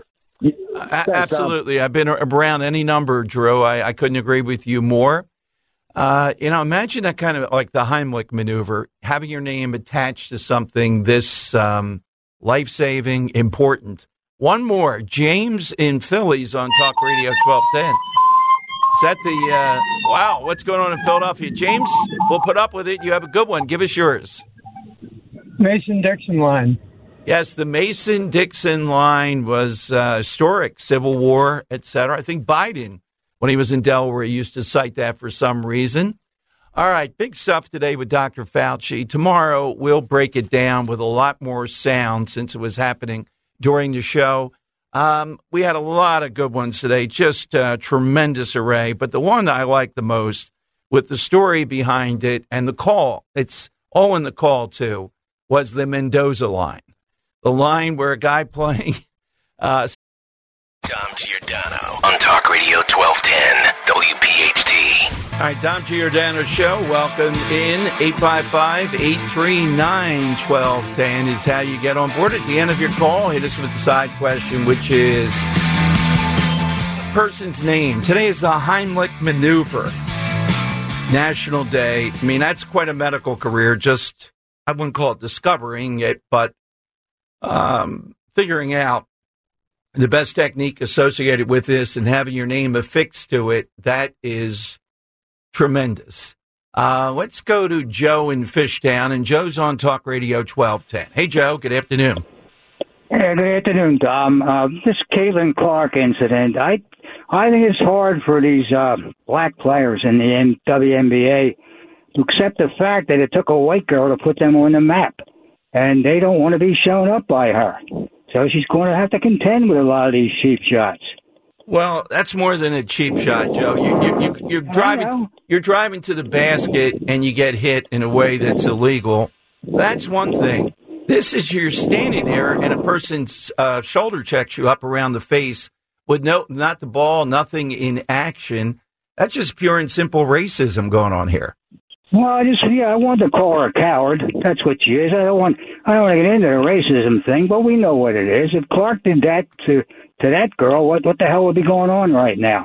Absolutely. I've been around any number, Drew. I couldn't agree with you more. Imagine that kind of like the Heimlich maneuver, having your name attached to something this life-saving, important. One more. James in Philly's on Talk Radio 1210. Is that wow, what's going on in Philadelphia? James, we'll put up with it. You have a good one. Give us yours. Mason-Dixon line. Yes, the Mason-Dixon line was historic, Civil War, et cetera. I think Biden, when he was in Delaware, he used to cite that for some reason. All right, big stuff today with Dr. Fauci. Tomorrow, we'll break it down with a lot more sound since it was happening during the show. We had a lot of good ones today, just a tremendous array. But the one I like the most, with the story behind it and the call, it's all in the call too, was the Mendoza line. The line where a guy playing Dom Giordano on Talk Radio 1210 WPHT. All right, Dom Giordano Show. Welcome in. 855-839-1210 is how you get on board. At the end of your call, hit us with the side question, which is person's name. Today is the Heimlich maneuver. National Day. I mean, that's quite a medical career. Just, I wouldn't call it discovering it, but figuring out the best technique associated with this and having your name affixed to it, that is tremendous. Let's go to Joe in Fishtown, and Joe's on Talk Radio 1210. Hey, Joe, good afternoon. Hey, good afternoon, Dom. This Caitlin Clark incident, I think it's hard for these black players in the WNBA to accept the fact that it took a white girl to put them on the map, and they don't want to be shown up by her. So she's going to have to contend with a lot of these cheap shots. Well, that's more than a cheap shot, Joe. You're driving to the basket and you get hit in a way that's illegal. That's one thing. This is you're standing there and a person's shoulder checks you up around the face with not the ball, nothing in action. That's just pure and simple racism going on here. Well, I want to call her a coward. That's what she is. I don't want to get into the racism thing, but we know what it is. If Clark did that to that girl, what the hell would be going on right now?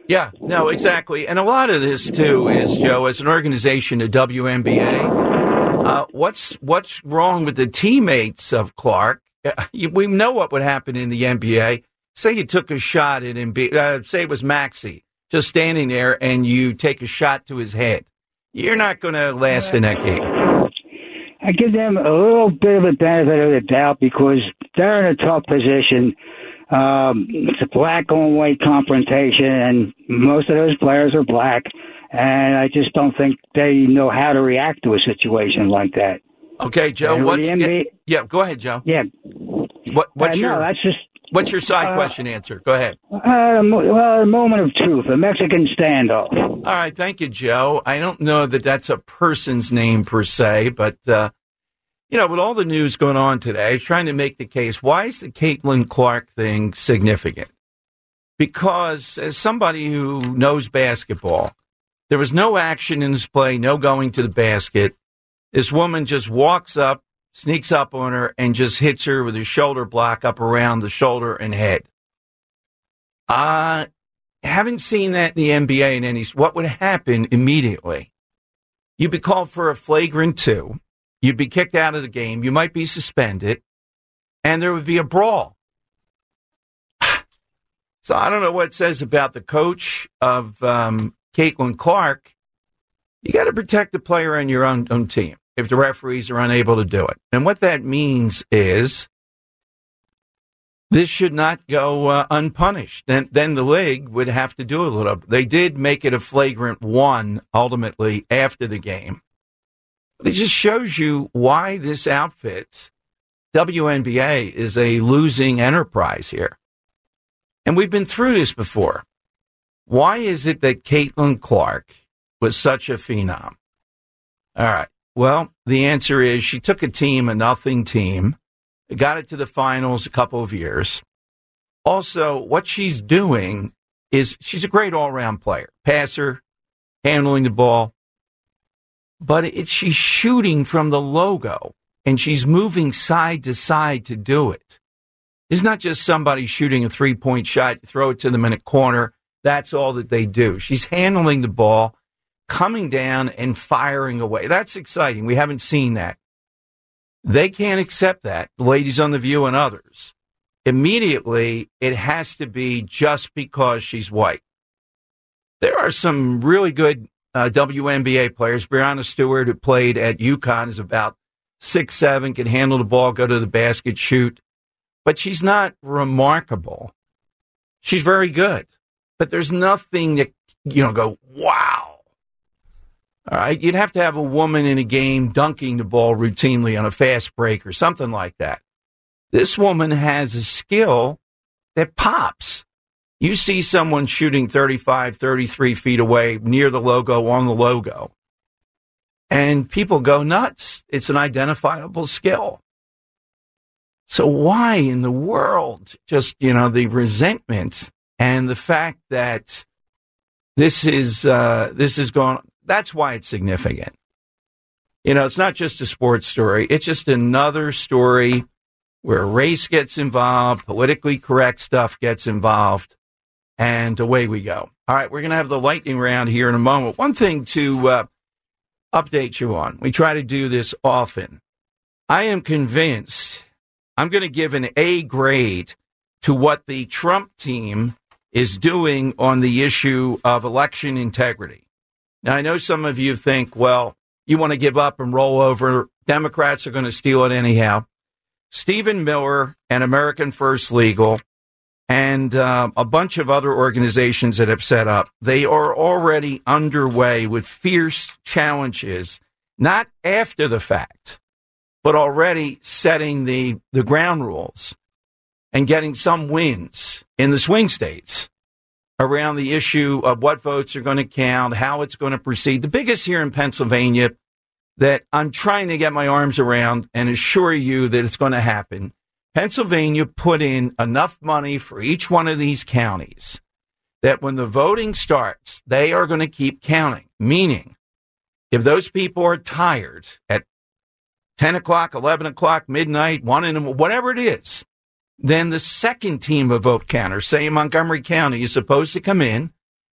Yeah, no, exactly. And a lot of this, too, is, Joe, as an organization, the WNBA, what's wrong with the teammates of Clark? We know what would happen in the NBA. Say you took a shot at Embiid, say it was Maxey, just standing there, and you take a shot to his head. You're not going to last in that game. I give them a little bit of a benefit of the doubt because they're in a tough position. It's a black on white confrontation, and most of those players are black, and I just don't think they know how to react to a situation like that. Okay, Joe. Go ahead, Joe. Yeah. What's your side question answer? Go ahead. A moment of truth, a Mexican standoff. All right, thank you, Joe. I don't know that that's a person's name per se, but with all the news going on today, I was trying to make the case, why is the Caitlin Clark thing significant? Because as somebody who knows basketball, there was no action in this play, no going to the basket. This woman just walks up, sneaks up on her, and just hits her with a shoulder block up around the shoulder and head. Haven't seen that in the NBA in any. What would happen immediately? You'd be called for a flagrant 2. You'd be kicked out of the game. You might be suspended, and there would be a brawl. So I don't know what it says about the coach of Caitlin Clark. You got to protect the player on your own team if the referees are unable to do it. And what that means is this should not go unpunished. Then the league would have to do a little. They did make it a flagrant 1 ultimately after the game. But it just shows you why this outfit, WNBA, is a losing enterprise here. And we've been through this before. Why is it that Caitlin Clark was such a phenom? All right. Well, the answer is she took a nothing team, got it to the finals a couple of years. Also, what she's doing is she's a great all-around player, passer, handling the ball. But she's shooting from the logo, and she's moving side to side to do it. It's not just somebody shooting a three-point shot, throw it to them in a corner. That's all that they do. She's handling the ball, coming down and firing away. That's exciting. We haven't seen that. They can't accept that, the ladies on The View and others. Immediately, it has to be just because she's white. There are some really good WNBA players. Breanna Stewart, who played at UConn, is about 6'7", can handle the ball, go to the basket, shoot. But she's not remarkable. She's very good. But there's nothing that, go, wow. All right, you'd have to have a woman in a game dunking the ball routinely on a fast break or something like that. This woman has a skill that pops. You see someone shooting 35, 33 feet away near the logo, on the logo, and people go nuts. It's an identifiable skill. So why in the world just, the resentment and the fact that this is going, that's why it's significant. It's not just a sports story. It's just another story where race gets involved, politically correct stuff gets involved. And away we go. All right, we're going to have the lightning round here in a moment. One thing to update you on. We try to do this often. I am convinced I'm going to give an A grade to what the Trump team is doing on the issue of election integrity. Now, I know some of you think, well, you want to give up and roll over. Democrats are going to steal it anyhow. Stephen Miller and American First Legal and a bunch of other organizations that have set up, they are already underway with fierce challenges, not after the fact, but already setting the ground rules and getting some wins in the swing states around the issue of what votes are going to count, how it's going to proceed. The biggest here in Pennsylvania that I'm trying to get my arms around and assure you that it's going to happen. Pennsylvania put in enough money for each one of these counties that when the voting starts, they are going to keep counting. Meaning, if those people are tired at 10 o'clock, 11 o'clock, midnight, 1 in the morning, whatever it is, then the second team of vote counters, say in Montgomery County, is supposed to come in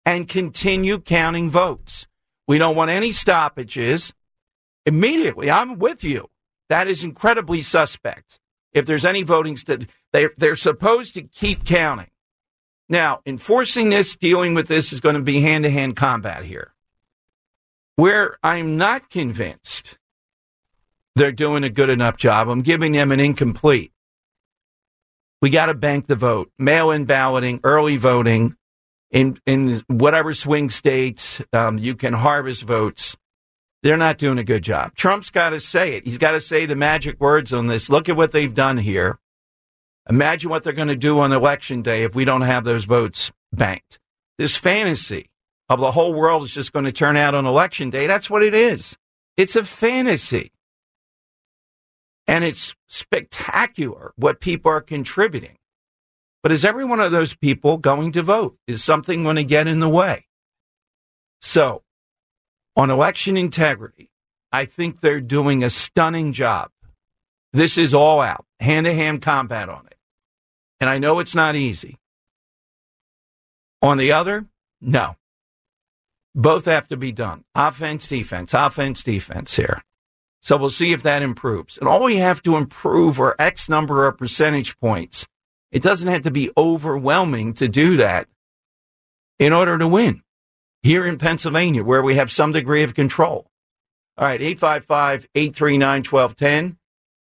and continue counting votes. We don't want any stoppages. Immediately, I'm with you. That is incredibly suspect. If there's any voting, they're supposed to keep counting. Now, enforcing this, dealing with this is going to be hand-to-hand combat here. Where I'm not convinced they're doing a good enough job, I'm giving them an incomplete. We got to bank the vote. Mail-in balloting, early voting, in whatever swing states you can harvest votes. They're not doing a good job. Trump's got to say it. He's got to say the magic words on this. Look at what they've done here. Imagine what they're going to do on Election Day if we don't have those votes banked. This fantasy of the whole world is just going to turn out on Election Day, that's what it is. It's a fantasy. And it's spectacular what people are contributing. But is every one of those people going to vote? Is something going to get in the way? So, on election integrity, I think they're doing a stunning job. This is all out, hand-to-hand combat on it. And I know it's not easy. On the other, no. Both have to be done. Offense, defense here. So we'll see if that improves. And all we have to improve are X number of percentage points. It doesn't have to be overwhelming to do that in order to win. Here in Pennsylvania, where we have some degree of control. All right, 855-839-1210,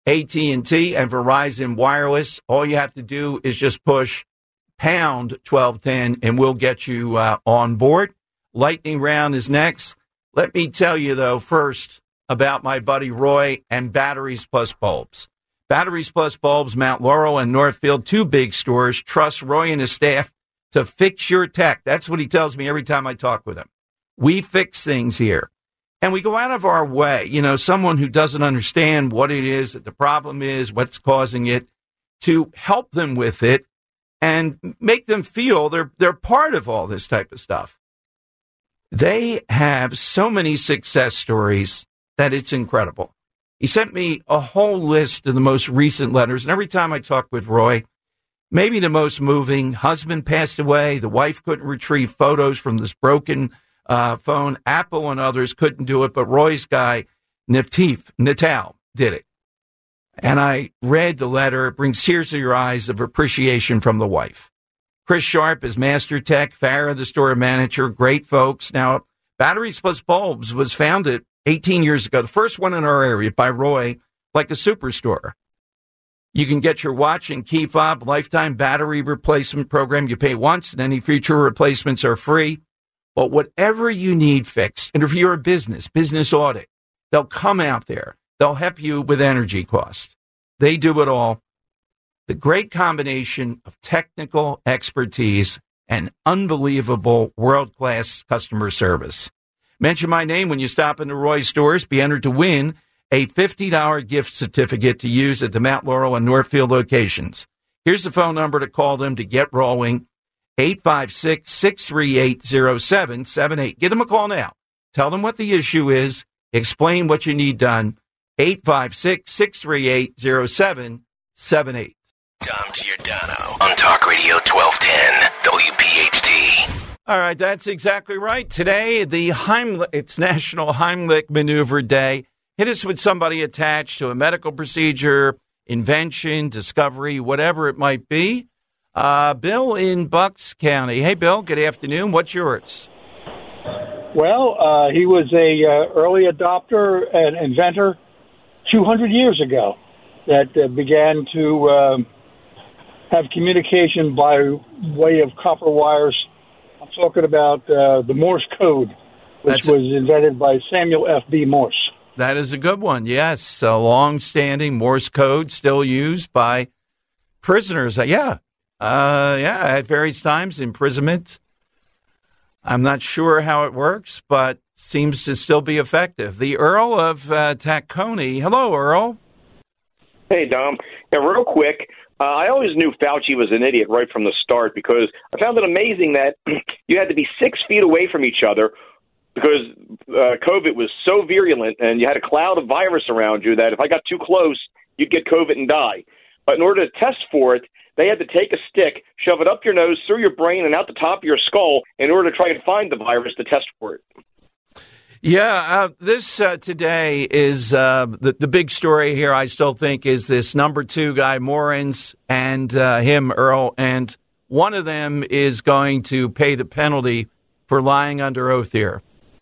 AT&T and Verizon Wireless. All you have to do is just push pound 1210 and we'll get you on board. Lightning round is next. Let me tell you, though, first about my buddy Roy and Batteries Plus Bulbs. Batteries Plus Bulbs, Mount Laurel and Northfield, two big stores. Trust Roy and his staff to fix your tech. That's what he tells me every time I talk with him. We fix things here. And we go out of our way, someone who doesn't understand what it is, that the problem is, what's causing it, to help them with it and make them feel they're part of all this type of stuff. They have so many success stories that it's incredible. He sent me a whole list of the most recent letters, and every time I talk with Roy, maybe the most moving, husband passed away, the wife couldn't retrieve photos from this broken phone, Apple and others couldn't do it, but Roy's guy, Natal, did it. And I read the letter, it brings tears to your eyes of appreciation from the wife. Chris Sharp is Master Tech, Farrah, the store manager, great folks. Now, Batteries Plus Bulbs was founded 18 years ago, the first one in our area by Roy, like a superstore. You can get your watch and key fob lifetime battery replacement program. You pay once and any future replacements are free. But whatever you need fixed, and if you're a business audit, they'll come out there. They'll help you with energy costs. They do it all. The great combination of technical expertise and unbelievable world-class customer service. Mention my name when you stop into Roy's stores. Be entered to win a $50 gift certificate to use at the Mount Laurel and Northfield locations. Here's the phone number to call them to get rolling, 856-638-0778. Give them a call now. Tell them what the issue is. Explain what you need done. 856-638-0778. Dom Giordano on Talk Radio 1210 WPHT. All right, that's exactly right. Today, it's National Heimlich Maneuver Day. Hit us with somebody attached to a medical procedure, invention, discovery, whatever it might be. Bill in Bucks County. Hey, Bill, good afternoon. What's yours? Well, he was a early adopter and inventor 200 years ago that began to have communication by way of copper wires. I'm talking about the Morse code, which was invented by Samuel F.B. Morse. That is a good one, yes. A long-standing Morse code still used by prisoners. At various times, imprisonment. I'm not sure how it works, but seems to still be effective. The Earl of Tacony. Hello, Earl. Hey, Dom. Yeah, real quick, I always knew Fauci was an idiot right from the start because I found it amazing that you had to be 6 feet away from each other because COVID was so virulent and you had a cloud of virus around you that if I got too close, you'd get COVID and die. But in order to test for it, they had to take a stick, shove it up your nose, through your brain, and out the top of your skull in order to try and find the virus to test for it. Yeah, this today is the big story here, I still think, is this number 2 guy, Morens, and him, Earl, and one of them is going to pay the penalty for lying under oath here.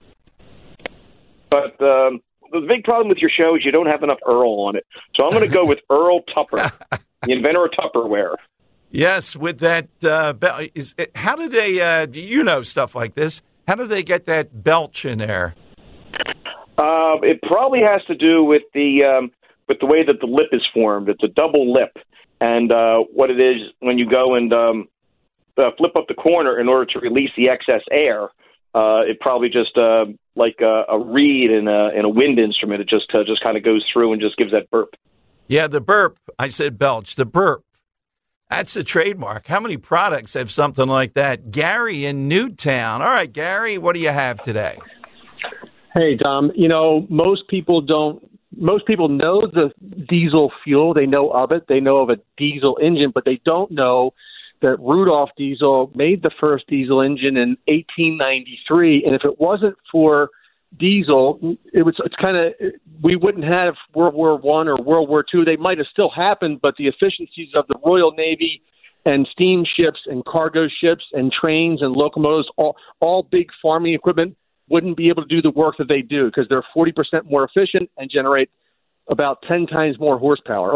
But the big problem with your show is you don't have enough Earl on it. So I'm going to go with Earl Tupper, the inventor of Tupperware. Yes, with that belt. How did they, you know stuff like this, how did they get that belch in there? It probably has to do with the way that the lip is formed. It's a double lip, and what it is when you go and flip up the corner in order to release the excess air, it probably just like a reed in a wind instrument. It just kind of goes through and just gives that burp. Yeah, the burp. I said belch. The burp. That's a trademark. How many products have something like that? Gary in Newtown. All right, Gary, what do you have today? Hey, Dom, most people know the diesel fuel. They know of it. They know of a diesel engine, but they don't know that Rudolph Diesel made the first diesel engine in 1893. And if it wasn't for diesel, we wouldn't have World War I or World War II. They might have still happened, but the efficiencies of the Royal Navy and steamships and cargo ships and trains and locomotives, all big farming equipment, wouldn't be able to do the work that they do because they're 40% more efficient and generate about 10 times more horsepower,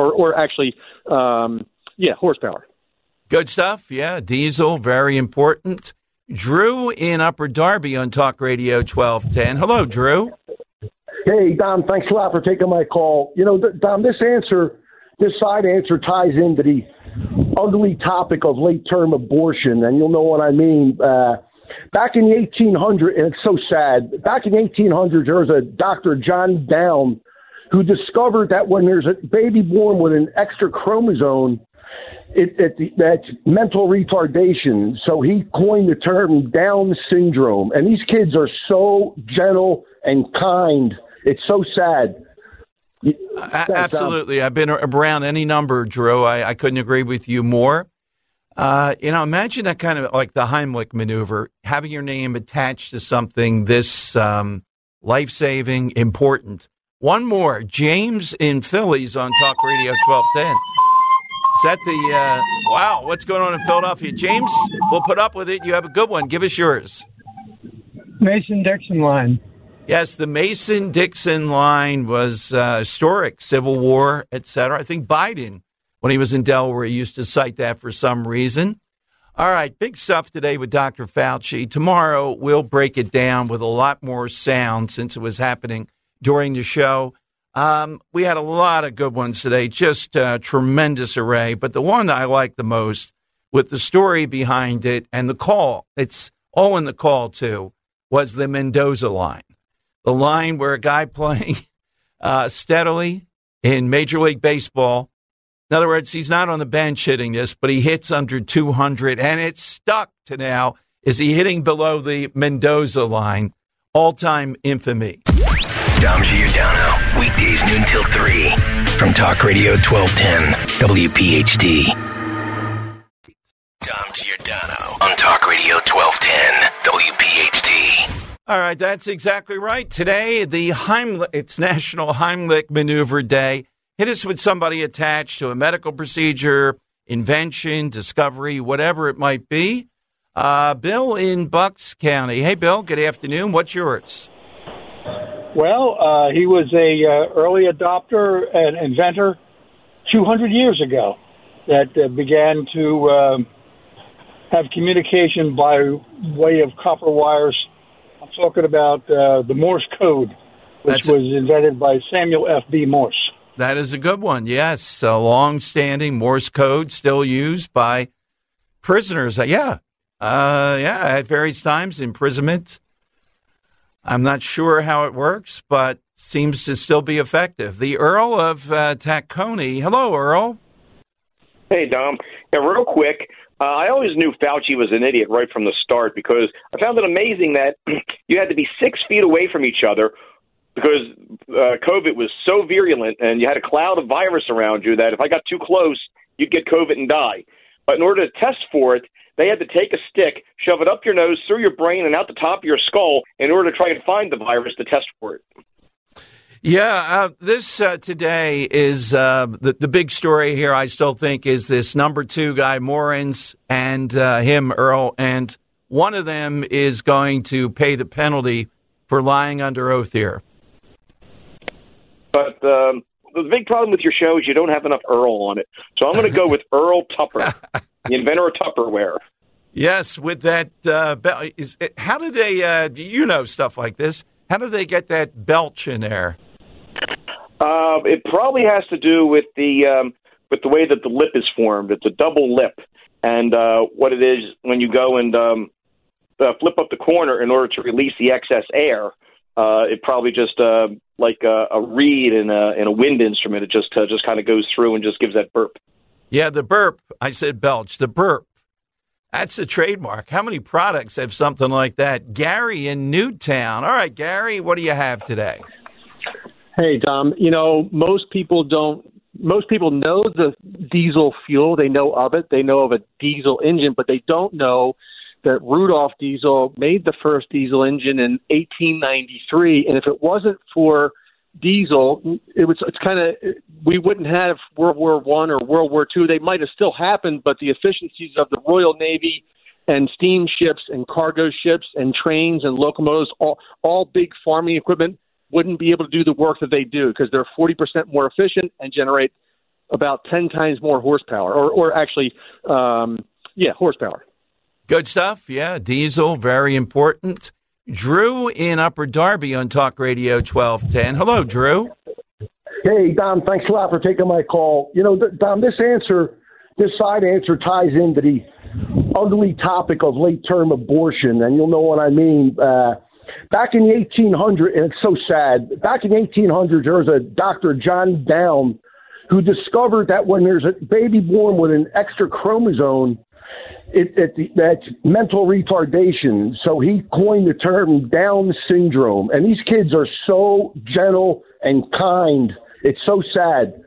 horsepower. Good stuff. Yeah, diesel, very important. Drew in Upper Darby on Talk Radio 1210. Hello, Drew. Hey, Dom, thanks a lot for taking my call. Dom, this side answer ties into the ugly topic of late-term abortion, and you'll know what I mean. Back in the 1800s, and it's so sad, back in the 1800s, there was a Dr. John Down who discovered that when there's a baby born with an extra chromosome, that's mental retardation. So he coined the term Down syndrome. And these kids are so gentle and kind. It's so sad. Absolutely. I've been around any number, Drew. I couldn't agree with you more. Imagine that kind of like the Heimlich maneuver, having your name attached to something this life-saving, important. One more. James in Philly's on Talk Radio 1210. Is that wow, what's going on in Philadelphia? James, we'll put up with it. You have a good one. Give us yours. Mason-Dixon line. Yes, the Mason-Dixon line was historic, Civil War, etc. I think Biden, when he was in Delaware, he used to cite that for some reason. All right, big stuff today with Dr. Fauci. Tomorrow, we'll break it down with a lot more sound since it was happening during the show. We had a lot of good ones today, just a tremendous array. But the one I like the most, with the story behind it and the call, it's all in the call too, was the Mendoza line. The line where a guy playing steadily in Major League Baseball, in other words, he's not on the bench hitting this, but he hits under 200, and it's stuck to now. Is he hitting below the Mendoza line? All-time infamy. Dom Giordano, weekdays noon till 3 from Talk Radio 1210 WPHT. Dom Giordano on Talk Radio 1210 WPHT. All right, that's exactly right. Today, it's National Heimlich Maneuver Day. Hit us with somebody attached to a medical procedure, invention, discovery, whatever it might be. Bill in Bucks County. Hey, Bill, good afternoon. What's yours? Well, he was a early adopter and inventor 200 years ago that began to have communication by way of copper wires. I'm talking about the Morse code, which was invented by Samuel F.B. Morse. That is a good one, yes. A long-standing Morse code still used by prisoners. At various times, imprisonment. I'm not sure how it works, but seems to still be effective. The Earl of Tacony. Hello, Earl. Hey, Dom. Yeah, real quick, I always knew Fauci was an idiot right from the start because I found it amazing that you had to be 6 feet away from each other because COVID was so virulent and you had a cloud of virus around you that if I got too close, you'd get COVID and die. But in order to test for it, they had to take a stick, shove it up your nose, through your brain, and out the top of your skull in order to try and find the virus to test for it. Yeah, this today is the big story here, I still think, is this number 2 guy, Morens, and him, Earl, and one of them is going to pay the penalty for lying under oath here. But the big problem with your show is you don't have enough Earl on it. So I'm going to go with Earl Tupper, the inventor of Tupperware. Yes, with that belt. How did they, you know stuff like this, how did they get that belch in there? It probably has to do with the way that the lip is formed. It's a double lip. And what it is, when you go and flip up the corner in order to release the excess air, it probably just like a reed in a wind instrument. It just kind of goes through and just gives that burp. Yeah, the burp. I said belch. The burp. That's a trademark. How many products have something like that? Gary in Newtown. All right, Gary, what do you have today? Hey, Dom. You know, most people know the diesel fuel. They know of it. They know of a diesel engine, but they don't know that Rudolph Diesel made the first diesel engine in 1893. And if it wasn't for diesel, we wouldn't have World War I or World War II. They might have still happened, but the efficiencies of the Royal Navy and steamships and cargo ships and trains and locomotives, all big farming equipment, wouldn't be able to do the work that they do because they're 40% more efficient and generate about 10 times more horsepower, or actually, horsepower. Good stuff. Yeah, diesel, very important. Drew in Upper Darby on Talk Radio 1210. Hello, Drew. Hey, Dom, thanks a lot for taking my call. You know, Dom, this side answer ties into the ugly topic of late-term abortion, and you'll know what I mean. Back in the 1800s, and it's so sad, back in the 1800s, there was a Dr. John Down who discovered that when there's a baby born with an extra chromosome, that's mental retardation. So he coined the term Down syndrome. And these kids are so gentle and kind. It's so sad.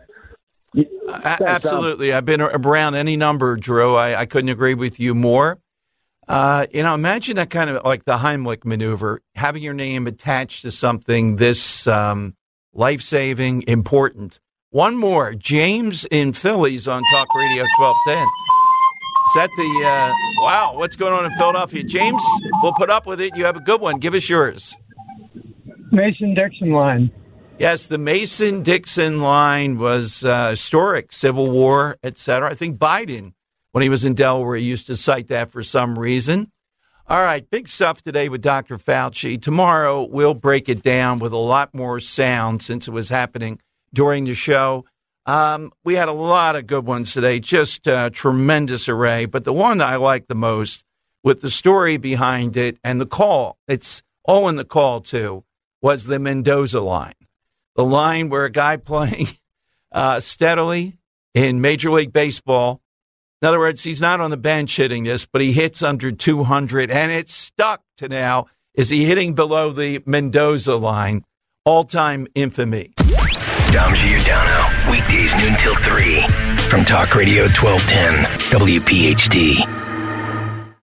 Absolutely. I've been around any number, Drew. I couldn't agree with you more. Imagine that kind of like the Heimlich maneuver, having your name attached to something this life-saving, important. One more. James in Philly's on Talk Radio 1210. Is that wow, what's going on in Philadelphia? James, we'll put up with it. You have a good one. Give us yours. Mason-Dixon line. Yes, the Mason-Dixon line was historic, Civil War, et cetera. I think Biden, when he was in Delaware, he used to cite that for some reason. All right, big stuff today with Dr. Fauci. Tomorrow, we'll break it down with a lot more sound since it was happening during the show. We had a lot of good ones today, just a tremendous array. But the one I like the most, with the story behind it and the call, it's all in the call too, was the Mendoza line. The line where a guy playing steadily in Major League Baseball, in other words, he's not on the bench hitting this, but he hits under 200, and it's stuck to now. Is he hitting below the Mendoza line? All-time infamy. Dom Giordano, weekdays noon till 3 from Talk Radio 1210 WPHT.